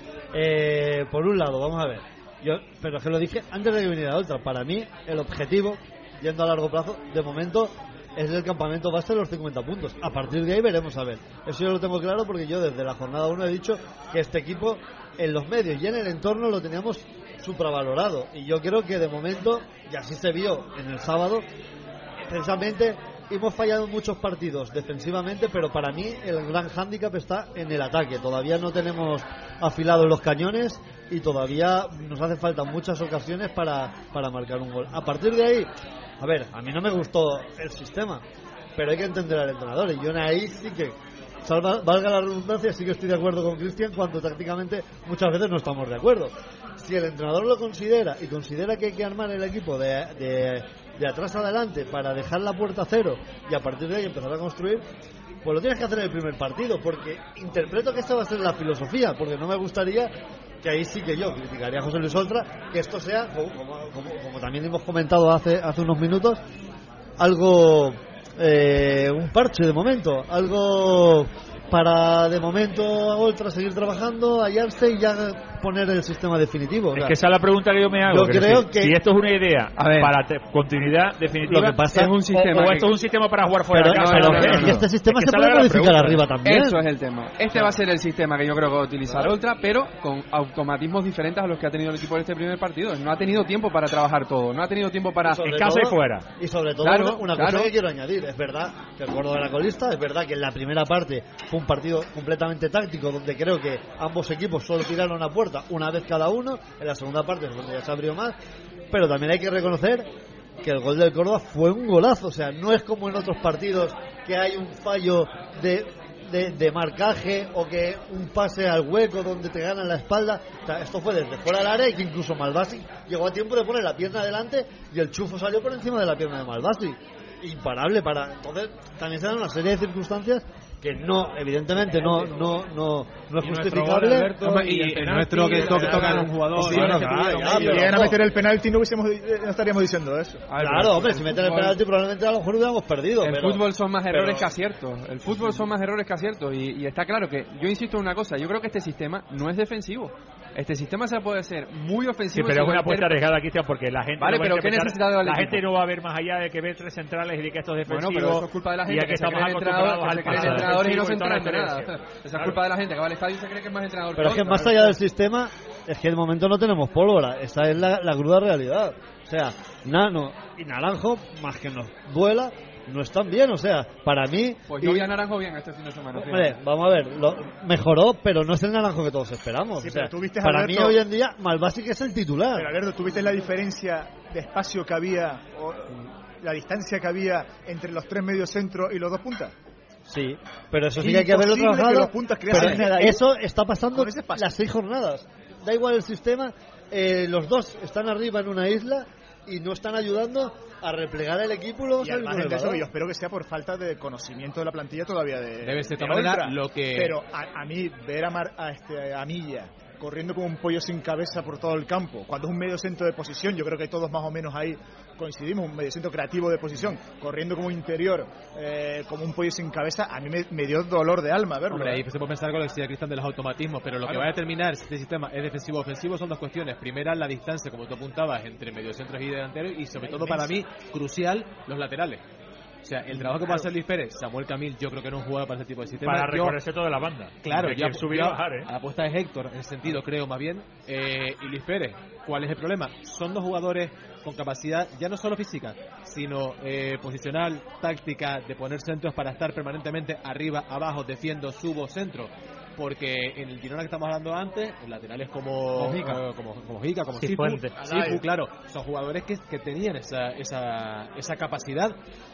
ver, por un lado, vamos a ver. Pero es que lo dije antes de que viniera Oltra. Para mí, el objetivo, yendo a largo plazo, de momento, es el campamento base de los 50 puntos. A partir de ahí veremos a ver. Eso yo lo tengo claro porque yo desde la jornada 1 he dicho que este equipo, en los medios y en el entorno, lo teníamos supravalorado. Y yo creo que de momento, y así se vio en el sábado, precisamente hemos fallado en muchos partidos defensivamente, pero para mí el gran hándicap está en el ataque. Todavía no tenemos afilados los cañones y todavía nos hace falta muchas ocasiones para marcar un gol. A partir de ahí, a ver, a mí no me gustó el sistema, pero hay que entender al entrenador, y yo en ahí sí que, valga la redundancia, sí que estoy de acuerdo con Cristian cuando tácticamente muchas veces no estamos de acuerdo. Si el entrenador lo considera y considera que hay que armar el equipo de atrás adelante para dejar la puerta a cero y a partir de ahí empezar a construir, pues lo tienes que hacer en el primer partido, porque interpreto que esta va a ser la filosofía, porque no me gustaría que ahí sí que yo criticaría a José Luis Oltra que esto sea, como también hemos comentado hace unos minutos, algo un parche de momento, algo para de momento Oltra seguir trabajando, hallarse y ya poner el sistema definitivo. Es que esa es la pregunta que yo me hago. Yo creo que si esto es una idea para continuidad definitiva, lo que pasa es un sistema o esto es un sistema para jugar fuera de casa. Es que este sistema se puede modificar arriba también. Eso es el tema. Este va a ser el sistema que yo creo que va a utilizar Oltra, pero con automatismos diferentes a los que ha tenido el equipo en este primer partido. No ha tenido tiempo para trabajar todo, no ha tenido tiempo para en casa y fuera. Y sobre todo una cosa que quiero añadir, es verdad que el Córdoba era colista, es verdad que en la primera parte fue un partido completamente táctico donde creo que ambos equipos solo tiraron a puerta una vez cada uno. En la segunda parte es donde ya se abrió más, pero también hay que reconocer que el gol del Córdoba fue un golazo. O sea, no es como en otros partidos que hay un fallo de marcaje o que un pase al hueco donde te ganan la espalda. O sea, esto fue desde fuera del área y que incluso Malbasi llegó a tiempo de poner la pierna adelante y el chufo salió por encima de la pierna de Malbasi. Imparable para... Entonces también se dan una serie de circunstancias que no, evidentemente no es justificable. Y el nuestro que tocan un jugador. Si llegan a meter el penalti no estaríamos diciendo eso. Claro, hombre, si meten el penalti probablemente a lo mejor hubiéramos perdido. El fútbol son más errores que aciertos. El fútbol son más errores que aciertos. Y está claro que yo insisto en una cosa, yo creo que este sistema no es defensivo. Este sistema se puede ser muy ofensivo. Sí, pero es una apuesta arriesgada, Cristian, porque la gente vale, pero ¿qué necesidad de la gente no va a ver más allá de que ve 3 centrales y de que esto es defensivo. Bueno, pero eso es culpa de la gente que se creen entrenadores y no se entrenan de nada. Esa es culpa de la gente que va al estadio y se cree que es más entrenador. Pero es que más allá del sistema, es que de momento no tenemos pólvora. Esa es la cruda realidad. O sea, Nano y Naranjo, más que nos duela, no están bien. O sea, para mí... Pues yo vi a Naranjo bien este fin de semana. Hombre, vamos a ver, mejoró, pero no es el Naranjo que todos esperamos. Sí, o sea, para Alberto, mí hoy en día Malbasi que es el titular. Pero Alberto, ¿tú viste la diferencia de espacio que había, o la distancia que había entre los 3 mediocentros y los 2 puntas? Sí, pero eso sí que hay que haberlo trabajado. Pero eso está pasando las 6 jornadas. Da igual el sistema, los dos están arriba en una isla y no están ayudando a replegar el equipo y luego y además de eso, yo espero que sea por falta de conocimiento de la plantilla todavía debe ser de manera lo que... Pero a mí ver a Milla corriendo como un pollo sin cabeza por todo el campo, cuando es un medio centro de posición, yo creo que todos más o menos ahí coincidimos, un medio centro creativo de posición, corriendo como interior, como un pollo sin cabeza, a mí me dio dolor de alma verlo. Hombre, ahí se puede pensar con lo que decía Cristian de los automatismos, pero lo que va a determinar si este sistema es defensivo o ofensivo son 2 cuestiones. Primera, la distancia, como tú apuntabas, entre mediocentros y delanteros, y sobre todo para mí, crucial, los laterales. sea, el trabajo que puede hacer Luis Pérez, Samuel Camil, yo creo que no es un jugador para ese tipo de sistema. Para recorrerse toda la banda. Claro, ya subir y bajar, la apuesta es Héctor, en ese sentido, creo, más bien. Y Luis Pérez, ¿cuál es el problema? Son dos jugadores con capacidad, ya no solo física, sino posicional, táctica, de poner centros para estar permanentemente arriba, abajo, defiendo, subo, centro. Porque en el Girona que estamos hablando antes, en laterales como Jica, como Sifu, claro, son jugadores que tenían esa capacidad.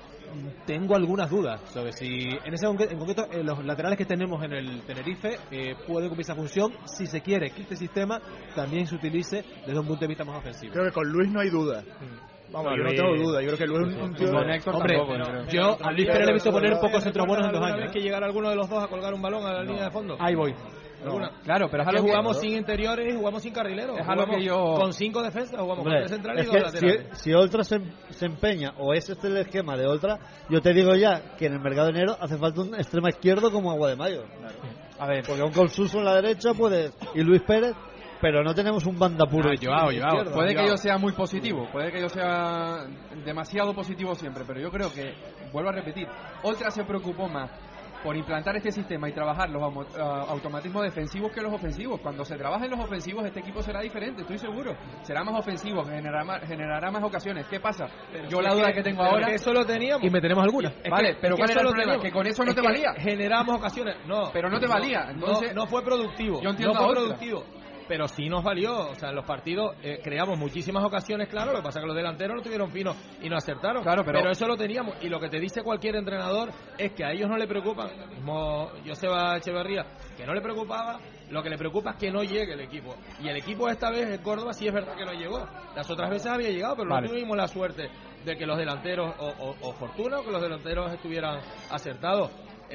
Tengo algunas dudas sobre si en concreto los laterales que tenemos en el Tenerife pueden cumplir esa función si se quiere que este sistema también se utilice desde un punto de vista más ofensivo. Creo que con Luis no hay duda. Vamos, yo no tengo duda. Yo creo que Luis es un tío... Hombre, yo a Luis Pérez le he visto poner pocos centros buenos en 2 años. ¿Vez que llegar alguno de los dos a colgar un balón a la línea de fondo? Ahí voy. Claro, pero es algo que jugamos sin interiores y jugamos sin carrileros. Es algo que yo... Con 5 defensas jugamos con 3 centrales y 2 laterales. Si Oltra se empeña, o es este el esquema de Oltra, yo te digo ya que en el mercado de enero hace falta un extremo izquierdo como Agua de Mayo. Claro. A ver, porque aún con Suso en la derecha y Luis Pérez, pero no tenemos un banda puro. Puede que yo sea muy positivo, puede que yo sea demasiado positivo siempre, pero yo creo que, vuelvo a repetir, Oltra se preocupó más por implantar este sistema y trabajar los automatismos defensivos que los ofensivos. Cuando se trabaja en los ofensivos, este equipo será diferente, estoy seguro. Será más ofensivo, generará más ocasiones. ¿Qué pasa? Yo la duda que tengo ahora... Que eso lo teníamos. Y meteremos alguna. Vale, pero ¿cuál era el problema? Que con eso no te valía. Generamos ocasiones. No. Pero no te valía. Entonces, no fue productivo. Yo entiendo no fue productivo. Pero sí nos valió, o sea, en los partidos creamos muchísimas ocasiones, claro, lo que pasa es que los delanteros no tuvieron fino y no acertaron, claro, pero eso lo teníamos, y lo que te dice cualquier entrenador es que a ellos no le preocupan, mismo Joseba Echeverría, que no le preocupaba, lo que le preocupa es que no llegue el equipo, y el equipo esta vez en Córdoba sí es verdad que no llegó, las otras veces había llegado, pero no tuvimos la suerte de que los delanteros, o fortuna, o que los delanteros estuvieran acertados.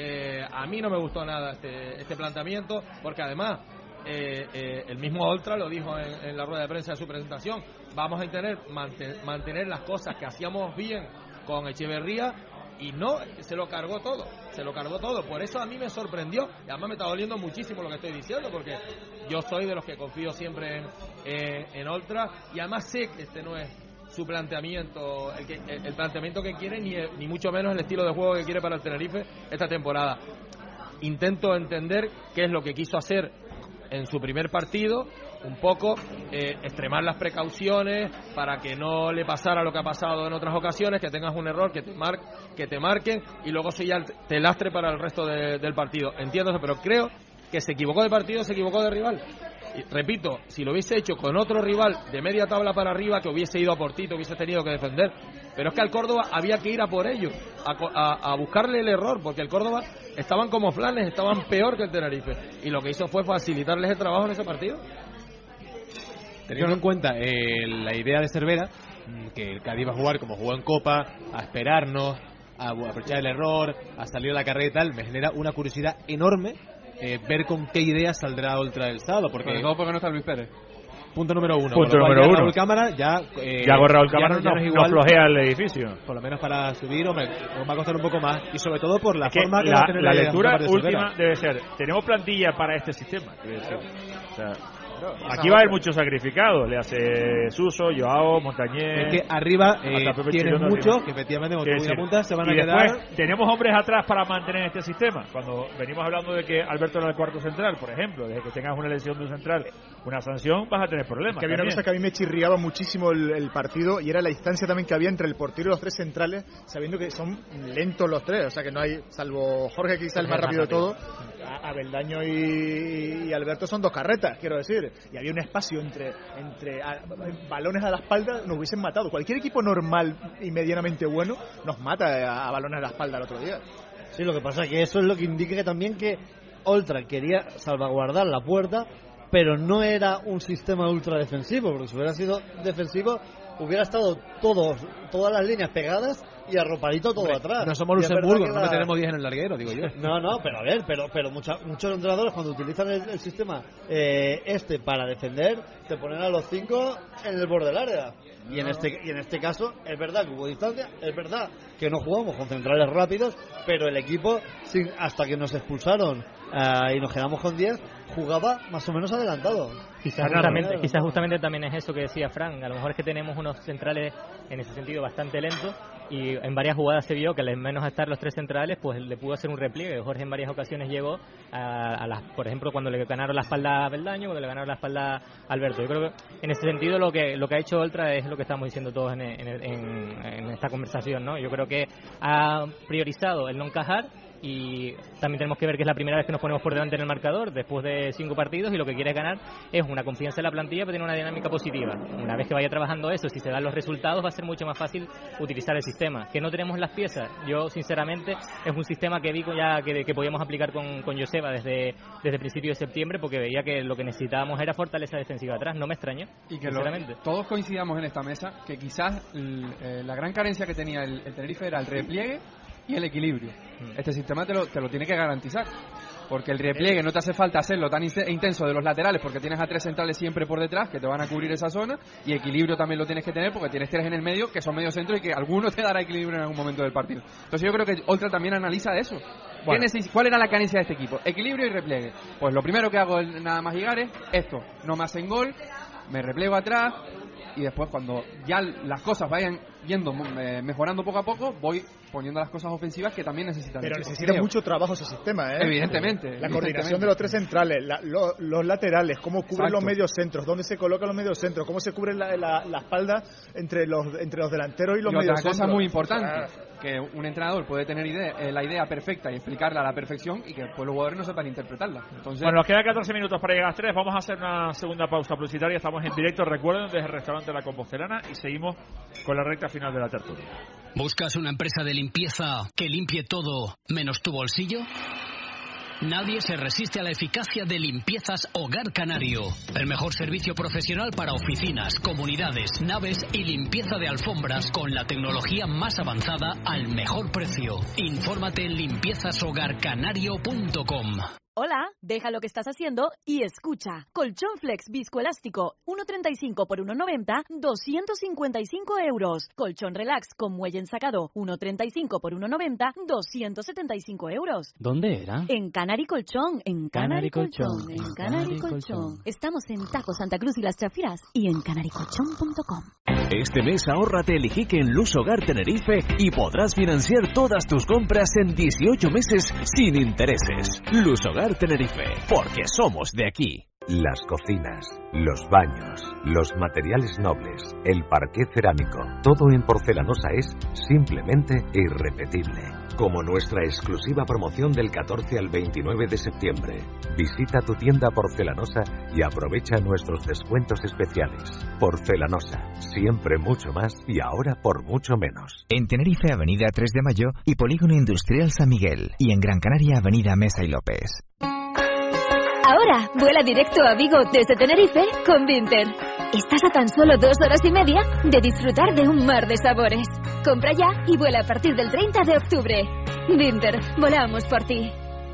A mí no me gustó nada este planteamiento, porque además el mismo Oltra lo dijo en la rueda de prensa de su presentación, vamos a mantener las cosas que hacíamos bien con Echeverría, y no, se lo cargó todo, por eso a mí me sorprendió, y además me está doliendo muchísimo lo que estoy diciendo, porque yo soy de los que confío siempre en Oltra, y además sé que este no es su planteamiento, el planteamiento que quiere, ni mucho menos el estilo de juego que quiere para el Tenerife esta temporada. Intento entender qué es lo que quiso hacer en su primer partido, un poco extremar las precauciones para que no le pasara lo que ha pasado en otras ocasiones, que tengas un error, que te marquen y luego eso ya te lastre para el resto del partido. Entiendo eso, pero creo que se equivocó de partido, se equivocó de rival. Y, repito, si lo hubiese hecho con otro rival de media tabla para arriba, que hubiese ido a por Tito, hubiese tenido que defender, pero es que al Córdoba había que ir a por ello, a buscarle el error, porque el Córdoba estaban como flanes, estaban peor que el Tenerife, y lo que hizo fue facilitarles el trabajo en ese partido. Teniendo en cuenta la idea de Cervera, que el Cádiz va a jugar como jugó en Copa, a esperarnos, a aprovechar el error, a salir a la carrera y tal, me genera una curiosidad enorme ver con qué idea saldrá Oltra el sábado, porque todo porque no está Luis Pérez. Punto número 1. Punto número 1. Raúl Cámara ya Raúl Cámara no flojea el edificio. Por lo menos para subir me va a costar un poco más, y sobre todo por la forma que la, va a tener la lectura última debe ser, tenemos plantilla para este sistema, o sea, aquí va a haber muchos sacrificados, le hace Suso, Joao, Montañés. Es que arriba tienes muchos que efectivamente con tu punta se van a quedar. Tenemos hombres atrás para mantener este sistema. Cuando venimos hablando de que Alberto era el cuarto central, por ejemplo, desde que tengas una lesión de un central, una sanción, vas a tener problemas. Es que había una cosa que a mí me chirriaba muchísimo el partido, y era la distancia también que había entre el portero y los 3 centrales, sabiendo que son lentos los 3, o sea que no hay, salvo Jorge, quizá el más rápido de todo, Abeldaño y Alberto son 2 carretas, quiero decir, y había un espacio entre balones a la espalda, nos hubiesen matado. Cualquier equipo normal y medianamente bueno nos mata a balones a la espalda el otro día. Sí, lo que pasa es que eso es lo que indica también que Oltra quería salvaguardar la puerta, pero no era un sistema ultra defensivo, porque si hubiera sido defensivo hubiera estado todas las líneas pegadas y arropadito todo atrás. No somos Luxemburgo, no tenemos 10 en el larguero, digo yo. No, pero a ver, pero muchos entrenadores cuando utilizan el sistema para defender, te ponen a los 5 en el borde del área. Y en este caso es verdad que hubo distancia, es verdad que no jugamos con centrales rápidos, pero el equipo, hasta que nos expulsaron y nos quedamos con 10, jugaba más o menos adelantado. Quizás justamente también es eso que decía Fran, a lo mejor es que tenemos unos centrales en ese sentido bastante lentos, y en varias jugadas se vio que al menos estar los tres centrales, pues le pudo hacer un repliegue. Jorge en varias ocasiones llegó por ejemplo, cuando le ganaron la espalda a Beldaño, cuando le ganaron la espalda a Alberto. Yo creo que en ese sentido lo que ha hecho Oltra es lo que estamos diciendo todos en esta conversación, ¿no? Yo creo que ha priorizado el no encajar, y también tenemos que ver que es la primera vez que nos ponemos por delante en el marcador después de 5 partidos, y lo que quiere ganar es una confianza en la plantilla para tener una dinámica positiva. Una vez que vaya trabajando eso, si se dan los resultados, va a ser mucho más fácil utilizar el sistema. Que no tenemos las piezas, yo sinceramente es un sistema que vi ya que podíamos aplicar con Joseba desde principio de septiembre, porque veía que lo que necesitábamos era fortaleza defensiva atrás. No me extraña, y que sinceramente. Todos coincidamos en esta mesa que quizás la gran carencia que tenía el Tenerife era el repliegue y el equilibrio. Este sistema te lo tiene que garantizar, porque el repliegue no te hace falta hacerlo tan intenso de los laterales, porque tienes a 3 centrales siempre por detrás que te van a cubrir esa zona, y equilibrio también lo tienes que tener porque tienes 3 en el medio que son medio centro y que alguno te dará equilibrio en algún momento del partido. Entonces yo creo que Oltra también analiza eso. Bueno. ¿Cuál era la carencia de este equipo? Equilibrio y repliegue. Pues lo primero que hago nada más llegar es esto: no me hacen gol, me replego atrás, y después cuando ya las cosas vayan yendo mejorando poco a poco, voy poniendo las cosas ofensivas que también necesitan. Pero necesita mucho trabajo ese sistema, ¿eh? Evidentemente. La coordinación de los 3 centrales, los laterales, cómo cubren los medios centros, dónde se colocan los medios centros, cómo se cubre la espalda entre los delanteros y los medios centros. Otra cosa muy importante, que un entrenador puede tener la idea perfecta y explicarla a la perfección, y que después los jugadores no sepan interpretarla. Entonces, bueno, nos quedan 14 minutos para llegar a las 3. Vamos a hacer una segunda pausa publicitaria. Estamos en directo, recuerden, desde el restaurante La Compostelana, y seguimos con la recta final de la tertulia. ¿Buscas una empresa de limpieza que limpie todo menos tu bolsillo? Nadie se resiste a la eficacia de Limpiezas Hogar Canario. El mejor servicio profesional para oficinas, comunidades, naves y limpieza de alfombras con la tecnología más avanzada al mejor precio. Infórmate en limpiezashogarcanario.com. Hola, deja lo que estás haciendo y escucha. Colchón Flex viscoelástico, 1,35 por 1,90, 255 euros. Colchón Relax con muelle ensacado, 1,35 por 1,90, 275 euros. ¿Dónde era? En Canary Colchón, en Canary Colchón, en Canary Colchón. Estamos en Taco Santa Cruz y Las Chafiras y en canarycolchón.com. Este mes ahórrate el Iquique en Luz Hogar Tenerife y podrás financiar todas tus compras en 18 meses sin intereses. Luz Hogar Tenerife, porque somos de aquí. Las cocinas, los baños, los materiales nobles, el parqué cerámico, todo en Porcelanosa es simplemente irrepetible. Como nuestra exclusiva promoción del 14 al 29 de septiembre. Visita tu tienda Porcelanosa y aprovecha nuestros descuentos especiales. Porcelanosa, siempre mucho más y ahora por mucho menos. En Tenerife, Avenida 3 de Mayo y Polígono Industrial San Miguel. Y en Gran Canaria, Avenida Mesa y López. Ahora, vuela directo a Vigo desde Tenerife con Vinter. Estás a tan solo 2 horas y media de disfrutar de un mar de sabores. Compra ya y vuela a partir del 30 de octubre. Vinter, volamos por ti.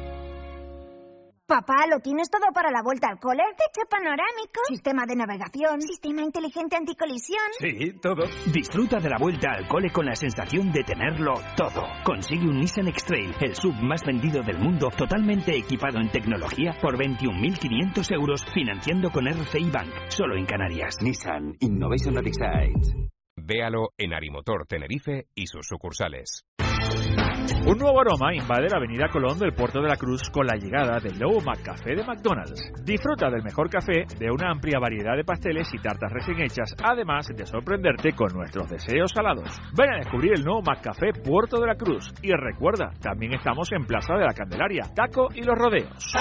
Papá, ¿lo tienes todo para la vuelta al cole? Techo panorámico, sistema de navegación, sistema inteligente anticolisión. Sí, todo. Disfruta de la vuelta al cole con la sensación de tenerlo todo. Consigue un Nissan X-Trail, el SUV más vendido del mundo, totalmente equipado en tecnología por 21.500 euros, financiando con RCI Bank. Solo en Canarias. Nissan Innovation that excites. Véalo en Arimotor Tenerife y sus sucursales. Un nuevo aroma invade la avenida Colón del Puerto de la Cruz con la llegada del nuevo McCafé de McDonald's. Disfruta del mejor café, de una amplia variedad de pasteles y tartas recién hechas, además de sorprenderte con nuestros deseos salados. Ven a descubrir el nuevo McCafé Puerto de la Cruz. Y recuerda, también estamos en Plaza de la Candelaria, Taco y Los Rodeos.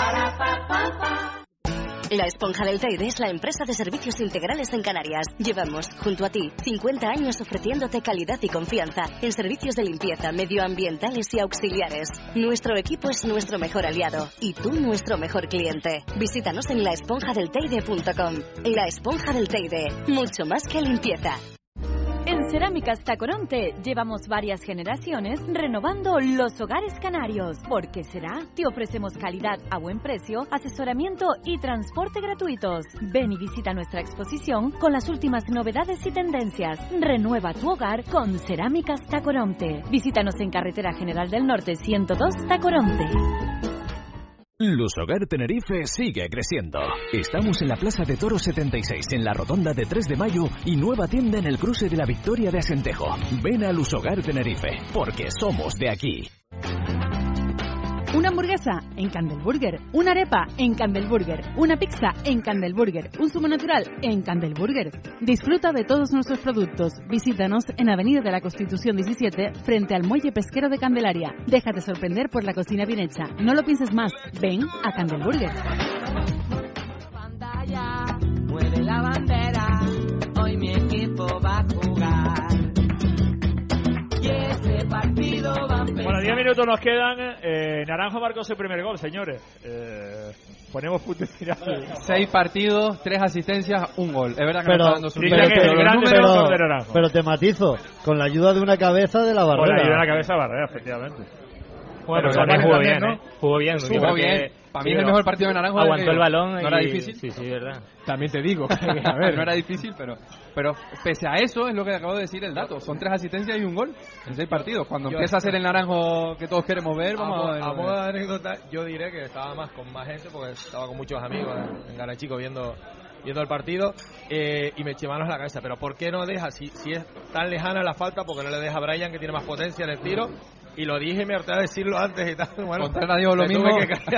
La Esponja del Teide es la empresa de servicios integrales en Canarias. Llevamos, junto a ti, 50 años ofreciéndote calidad y confianza en servicios de limpieza, medioambientales y auxiliares. Nuestro equipo es nuestro mejor aliado y tú nuestro mejor cliente. Visítanos en laesponjadelteide.com. La Esponja del Teide, mucho más que limpieza. En Cerámicas Tacoronte llevamos varias generaciones renovando los hogares canarios. ¿Por qué será? Te ofrecemos calidad a buen precio, asesoramiento y transporte gratuitos. Ven y visita nuestra exposición con las últimas novedades y tendencias. Renueva tu hogar con Cerámicas Tacoronte. Visítanos en Carretera General del Norte 102 Tacoronte. Lusogar Tenerife sigue creciendo. Estamos en la Plaza de Toros 76, en la rotonda de 3 de Mayo y nueva tienda en el cruce de la Victoria de Asentejo. Ven a Lusogar Tenerife, porque somos de aquí. Una hamburguesa en Candelburger, una arepa en Candelburger, una pizza en Candelburger, un zumo natural en Candelburger. Disfruta de todos nuestros productos. Visítanos en Avenida de la Constitución 17, frente al Muelle Pesquero de Candelaria. Déjate sorprender por la cocina bien hecha. No lo pienses más. Ven a Candelburger. Mueve la bandera, hoy mi equipo va a jugar. Y ese partido va a empezar. Bueno, 10 minutos nos quedan. Naranjo marcó su primer gol, señores. Ponemos punto final. 6 partidos, 3 asistencias, 1 gol. Es verdad que Pero, no está dando su pero te matizo, con la ayuda de una cabeza de la Barrera. Con la ayuda de la cabeza de Barrera, efectivamente. Bueno, pero también jugó bien, ¿no? Jugó bien. Jugó bien. Para mí es el mejor partido de Naranjo. Aguantó el balón. No era difícil. Sí, verdad. También te digo. A ver, no era difícil, pero pese a eso es lo que acabo de decir el dato. Son 3 asistencias y 1 gol en 6 partidos. Cuando empieza a ser el Naranjo que todos queremos ver, vamos a ver. A modo de anécdota, yo diré que estaba con más gente porque estaba con muchos amigos en Garachico viendo el partido y me eché manos a la cabeza. Pero ¿por qué no deja? Si es tan lejana la falta, ¿por qué no le deja a Brian, que tiene más potencia en el tiro? Y lo dije, me harté a decirlo antes y tal. Bueno, Contreras dijo lo mismo.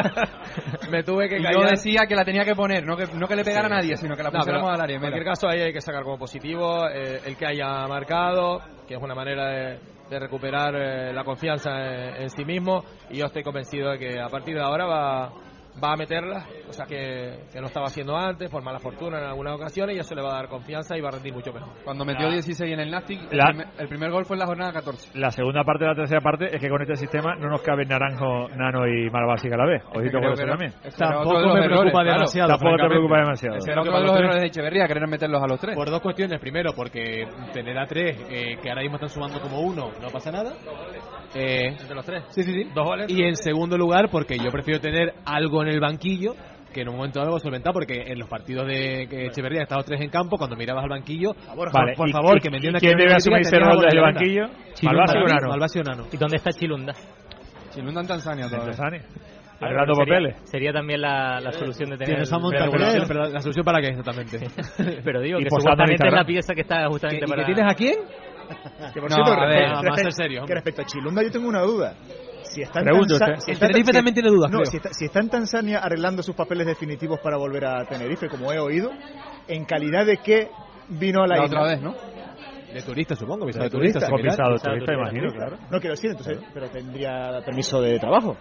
Me tuve que callar. Yo decía que la tenía que poner, no que le pegara a nadie, sino que la pusiéramos al área. En cualquier caso, ahí hay que sacar como positivo el que haya marcado, que es una manera de recuperar la confianza en sí mismo. Y yo estoy convencido de que a partir de ahora va a meterla, cosa que no estaba haciendo antes, por mala fortuna en algunas ocasiones, y eso le va a dar confianza y va a rendir mucho mejor. Cuando metió 16 en el Nastic, el primer gol fue en la jornada 14. La segunda parte de la tercera parte es que con este sistema no nos cabe Naranjo, Nano y Malvasi a la vez. Ojito con eso también. Tampoco me preocupa demasiado. Tampoco te preocupa demasiado. Ese era otro de los errores de Echeverría, querer meterlos a los 3. Por 2 cuestiones. Primero, porque tener a 3, que ahora mismo están sumando como 1, no pasa nada. Entre los 3. Sí. 2 goles. Y en segundo lugar, porque yo prefiero tener algo en el banquillo que en un momento dado solventar, porque en los partidos de que Echeverría ha estado 3 en campo, cuando mirabas al banquillo, vale, por favor, que me entiendan que ¿quién debe asumir ese rol desde el banquillo? Malvasi o Nano. ¿Y dónde está Chilunda? Chilunda en Tanzania todavía. Arreglando papeles. Sería también la solución de tener... Pero la solución para qué exactamente. Pero digo que supuestamente es la pieza que está justamente para... ¿Que tienes a quién? Que por cierto, vamos a ser serios. Que respecto a Chilunda yo tengo una duda. Si está en Tenerife también tiene dudas, creo. Si está en Tanzania arreglando sus papeles definitivos para volver a Tenerife, como he oído, ¿en calidad de qué vino a la isla? Otra vez, ¿no? De turista, supongo, visado de turista. Con visado de turista, imagino, claro. No quiero decir, entonces, pero tendría permiso de trabajo.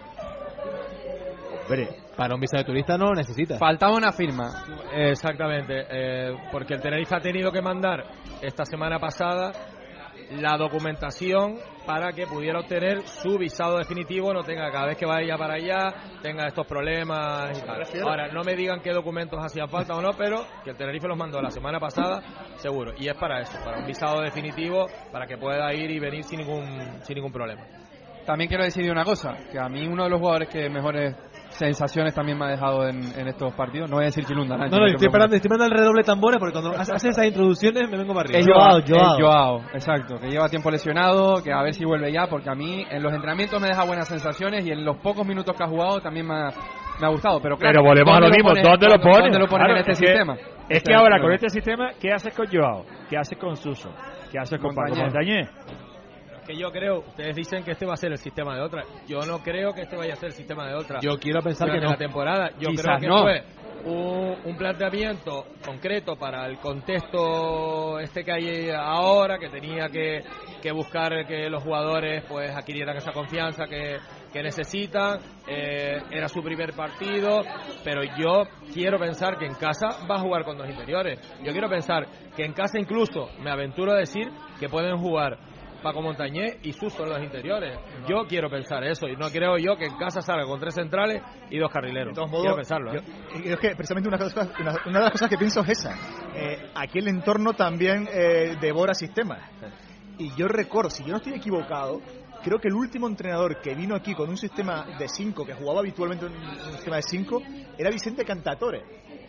Hombre, para un visado de turista no necesita. Faltaba una firma. Exactamente, porque el Tenerife ha tenido que mandar esta semana pasada la documentación para que pudiera obtener su visado definitivo, no tenga cada vez que vaya para allá tenga estos problemas y tal. Ahora, no me digan qué documentos hacían falta o no, pero que el Tenerife los mandó la semana pasada, seguro, y es para eso, para un visado definitivo, para que pueda ir y venir sin ningún problema. También quiero decir una cosa, que a mí uno de los jugadores que mejores sensaciones también me ha dejado en estos partidos, no voy a decir Chilunda. No, estoy esperando el redoble de tambores, porque cuando hacen esas introducciones me vengo para arriba. Es Joao, exacto, que lleva tiempo lesionado, que a ver si vuelve ya, porque a mí en los entrenamientos me deja buenas sensaciones y en los pocos minutos que ha jugado también me ha gustado. Pero claro, volvemos a lo mismo, ¿dónde lo pones? ¿Dónde lo pones en este sistema? Es que ahora con este sistema, ¿qué haces con Joao? ¿Qué haces con Suso? ¿Qué haces con Paco Montañés? Que yo creo, ustedes dicen que este va a ser el sistema de otra. Yo no creo que este vaya a ser el sistema de otra. Yo quiero pensar que no. La temporada. Yo Quizás creo que fue un planteamiento concreto para el contexto que hay ahora, que tenía que buscar que los jugadores pues adquirieran esa confianza que necesitan. Era su primer partido, pero yo quiero pensar que en casa va a jugar con 2 interiores. Yo quiero pensar que en casa incluso, me aventuro a decir, que pueden jugar Paco Montañés y Suso en los interiores. Yo quiero pensar eso y no creo yo que en casa salga con 3 centrales y 2 carrileros. De todos modos, quiero pensarlo. Yo es que precisamente una de las cosas que pienso es esa. Aquí el entorno también devora sistemas. Y yo recuerdo, si yo no estoy equivocado, creo que el último entrenador que vino aquí con un sistema de 5, que jugaba habitualmente un sistema de 5, era Vicente Cantatore.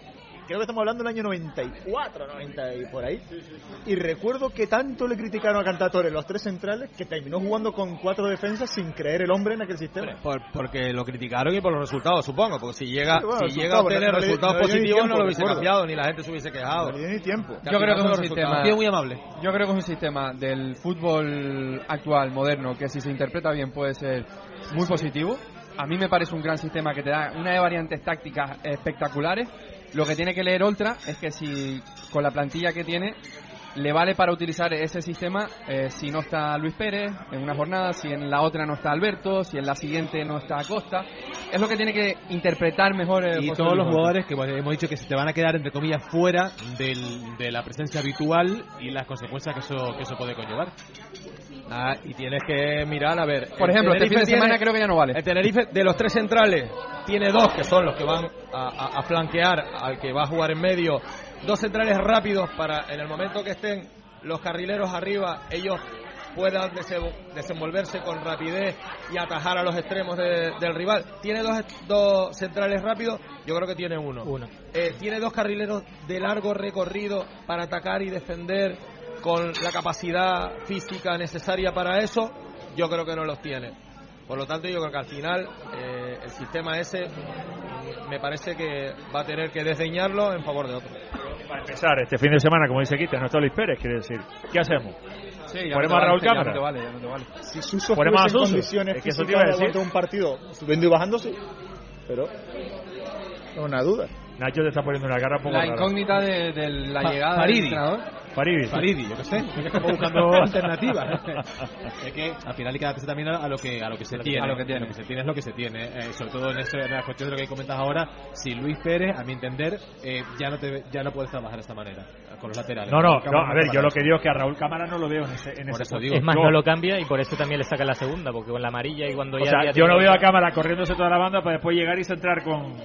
creo que estamos hablando del año 94, 90 y por ahí. Y recuerdo que tanto le criticaron a Cantatore los 3 centrales que terminó jugando con 4 defensas sin creer el hombre en aquel sistema. Porque lo criticaron y por los resultados, supongo. Porque si llega, Sí, bueno, a obtener resultados positivos, no lo hubiese recuerdo. cambiado, ni la gente se hubiese quejado. No le dio ni tiempo. Yo creo que es un sistema muy amable. Yo creo que es un sistema del fútbol actual, moderno, que si se interpreta bien puede ser muy positivo. A mí me parece un gran sistema que te da una de variantes tácticas espectaculares. Lo que tiene que leer Oltra es que si con la plantilla que tiene le vale para utilizar ese sistema si no está Luis Pérez en una jornada, si en la otra no está Alberto, si en la siguiente no está Acosta. Es lo que tiene que interpretar mejor y José todos Luis los Oltra. jugadores que hemos dicho que se te van a quedar entre comillas fuera de la presencia habitual y las consecuencias que eso puede conllevar. Y tienes que mirar, a ver. Por ejemplo, este fin de semana creo que ya no vale. El Tenerife, de los 3 centrales, tiene 2 que son los que van a flanquear al que va a jugar en medio. 2 centrales rápidos para, en el momento que estén los carrileros arriba, ellos puedan desenvolverse con rapidez y atajar a los extremos del rival. Tiene 2 centrales rápidos, yo creo que tiene uno. Tiene 2 carrileros de largo recorrido para atacar y defender con la capacidad física necesaria para eso. Yo creo que no los tiene. Por lo tanto, yo creo que al final el sistema ese me parece que va a tener que desdeñarlo en favor de otro. Para empezar, este fin de semana, como dice Quita, no está Luis Pérez, quiere decir, ¿qué hacemos? Sí, ¿Ponemos a Raúl Cámara? Ya no te vale. Si Suso Ponemos a estuviese en Suso. condiciones Es que eso te físicas iba a de decir. aguantar un partido subiendo y bajando, sí. Pero no una duda. Nacho te está poniendo una cara un poco La rara. incógnita de la llegada del entrenador. Faridi, yo qué sé, estamos buscando alternativas. Es que al final hay que adaptarse también a lo que se tiene. A lo que tiene. Lo que se tiene es lo que se tiene. Sobre todo en la cuestión de lo que comentas ahora, si Luis Pérez, a mi entender, ya no puedes trabajar de esta manera, con los laterales. No, a ver, yo lo que digo es que a Raúl Cámara no lo veo en ese Por eso puesto. digo. Es más, no lo cambia y por eso también le saca la segunda, porque con la amarilla y cuando O ya... sea, yo no veo a Cámara corriéndose toda la banda para después llegar y centrar con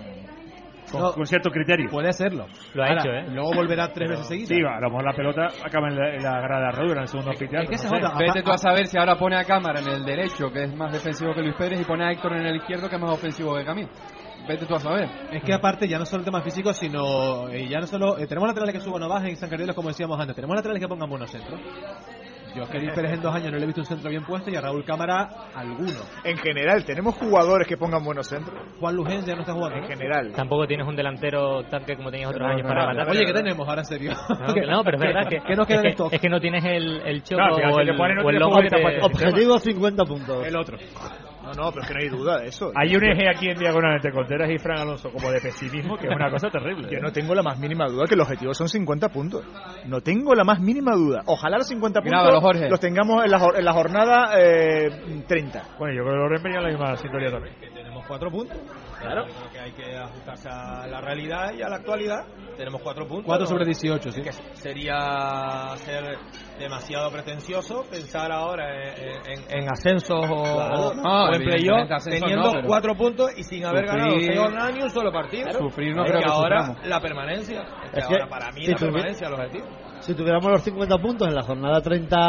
cierto criterio. Puede hacerlo. Lo ha Ahora, hecho, Luego volverá 3 veces seguidas. Sí, a lo mejor la pelota acaba en la grada de herradura en el segundo anfiteatro. Vete tú a saber si ahora pone a Cámara en el derecho, que es más defensivo que Luis Pérez, y pone a Héctor en el izquierdo, que es más ofensivo que Camilo. Vete tú a saber. Es que aparte ya no solo el tema físico, sino ya no solo tenemos laterales que suban o bajen en San Carlos, como decíamos antes, tenemos laterales que pongan buenos centros. Yo es que a Luis Pérez en 2 años no le he visto un centro bien puesto y a Raúl Cámara alguno. En general, tenemos jugadores que pongan buenos centros. Juan Lujén ya no está jugando, En general. Tampoco tienes un delantero tanque como tenías otros años para matar. Oye, ¿qué tenemos ahora en serio? No, pero es verdad que ¿Qué nos queda de stock? es que no tienes el choco Claro, o el lomo Objetivo 50 puntos. El otro. No, pero es que no hay duda de eso. Hay un eje aquí en diagonal entre Conteras y Fran Alonso como de pesimismo que es una cosa terrible. Yo no tengo la más mínima duda que el objetivo son 50 puntos. No tengo la más mínima duda. Ojalá los 50 puntos Grábalo, Jorge. los tengamos en la jornada 30. Bueno, yo creo que Loren venía en la misma sintonía también. Que tenemos 4 puntos. Claro. Yo creo que hay que ajustarse a la realidad y a la actualidad. Tenemos 4 puntos. 4 sobre 18, sí. Que sería ser demasiado pretencioso pensar ahora en ascensos o en playoff, teniendo 4 puntos y sin haber ganado 6 jornadas ni un solo partido. Sufrir no Es creo que que ahora suframos. la permanencia. Es que ahora para mí si la permanencia es el objetivo. Si tuviéramos los 50 puntos en la jornada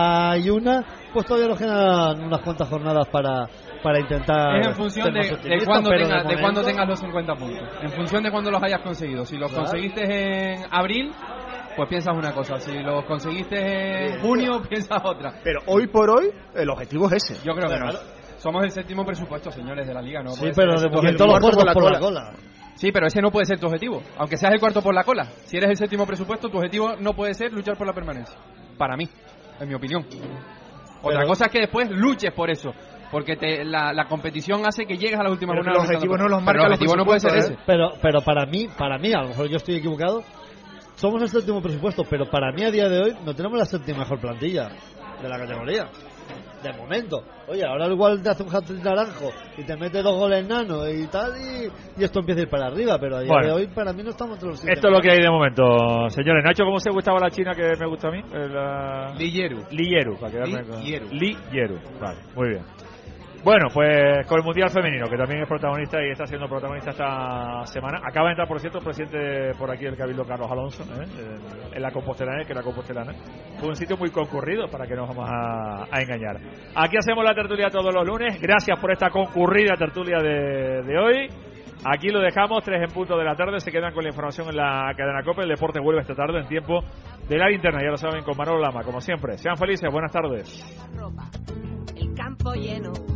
31, pues todavía nos quedan unas cuantas jornadas para intentar... Es en función ser más de optimistas, cuándo pero tengas momento- los 50 puntos. En función de cuándo los hayas conseguido. Si los Claro. conseguiste en abril, pues piensas una cosa. Si los conseguiste en junio, piensas otra. Pero hoy por hoy, el objetivo es ese. Yo creo que no. Somos el 7º presupuesto, señores de la liga. No Sí, puede pero ser de ese momento tu los objetivo. cuartos por la cola. Sí, pero ese no puede ser tu objetivo. Aunque seas el cuarto por la cola. Si eres el 7º presupuesto, tu objetivo no puede ser luchar por la permanencia. Para mí, en mi opinión. Otra cosa es que después luches por eso. Porque la competición hace que llegues a la última Pero que jornada. los objetivos no los Pero marcan el los objetivo no puede ser ese. presupuestos, Pero para mí, a lo mejor yo estoy equivocado, somos el 7º presupuesto, pero para mí a día de hoy no tenemos la 7ª mejor plantilla de la categoría. De momento. Oye, ahora igual te hace un hat-trick naranjo y te mete 2 goles nano y tal, y esto empieza a ir para arriba, pero a día Bueno. de hoy para mí no estamos entre los 7. Esto es lo que hay de momento, señores. Nacho, ¿cómo se gustaba la china que me gusta a mí? Liyeru. Liyeru, para quedarme con... Liyeru. Liyeru, vale, muy bien. Bueno, pues con el Mundial Femenino, que también es protagonista y está siendo protagonista esta semana. Acaba de entrar, por cierto, el presidente por aquí del Cabildo, Carlos Alonso, en la Compostelana, que la Compostelana fue un sitio muy concurrido, para que no nos vamos a engañar. Aquí hacemos la tertulia todos los lunes. Gracias por esta concurrida tertulia de hoy. Aquí lo dejamos, 3 en punto de la tarde. Se quedan con la información en la cadena COPE. El deporte vuelve esta tarde en tiempo de la linterna. Ya lo saben, con Manolo Lama, como siempre. Sean felices, buenas tardes. El campo lleno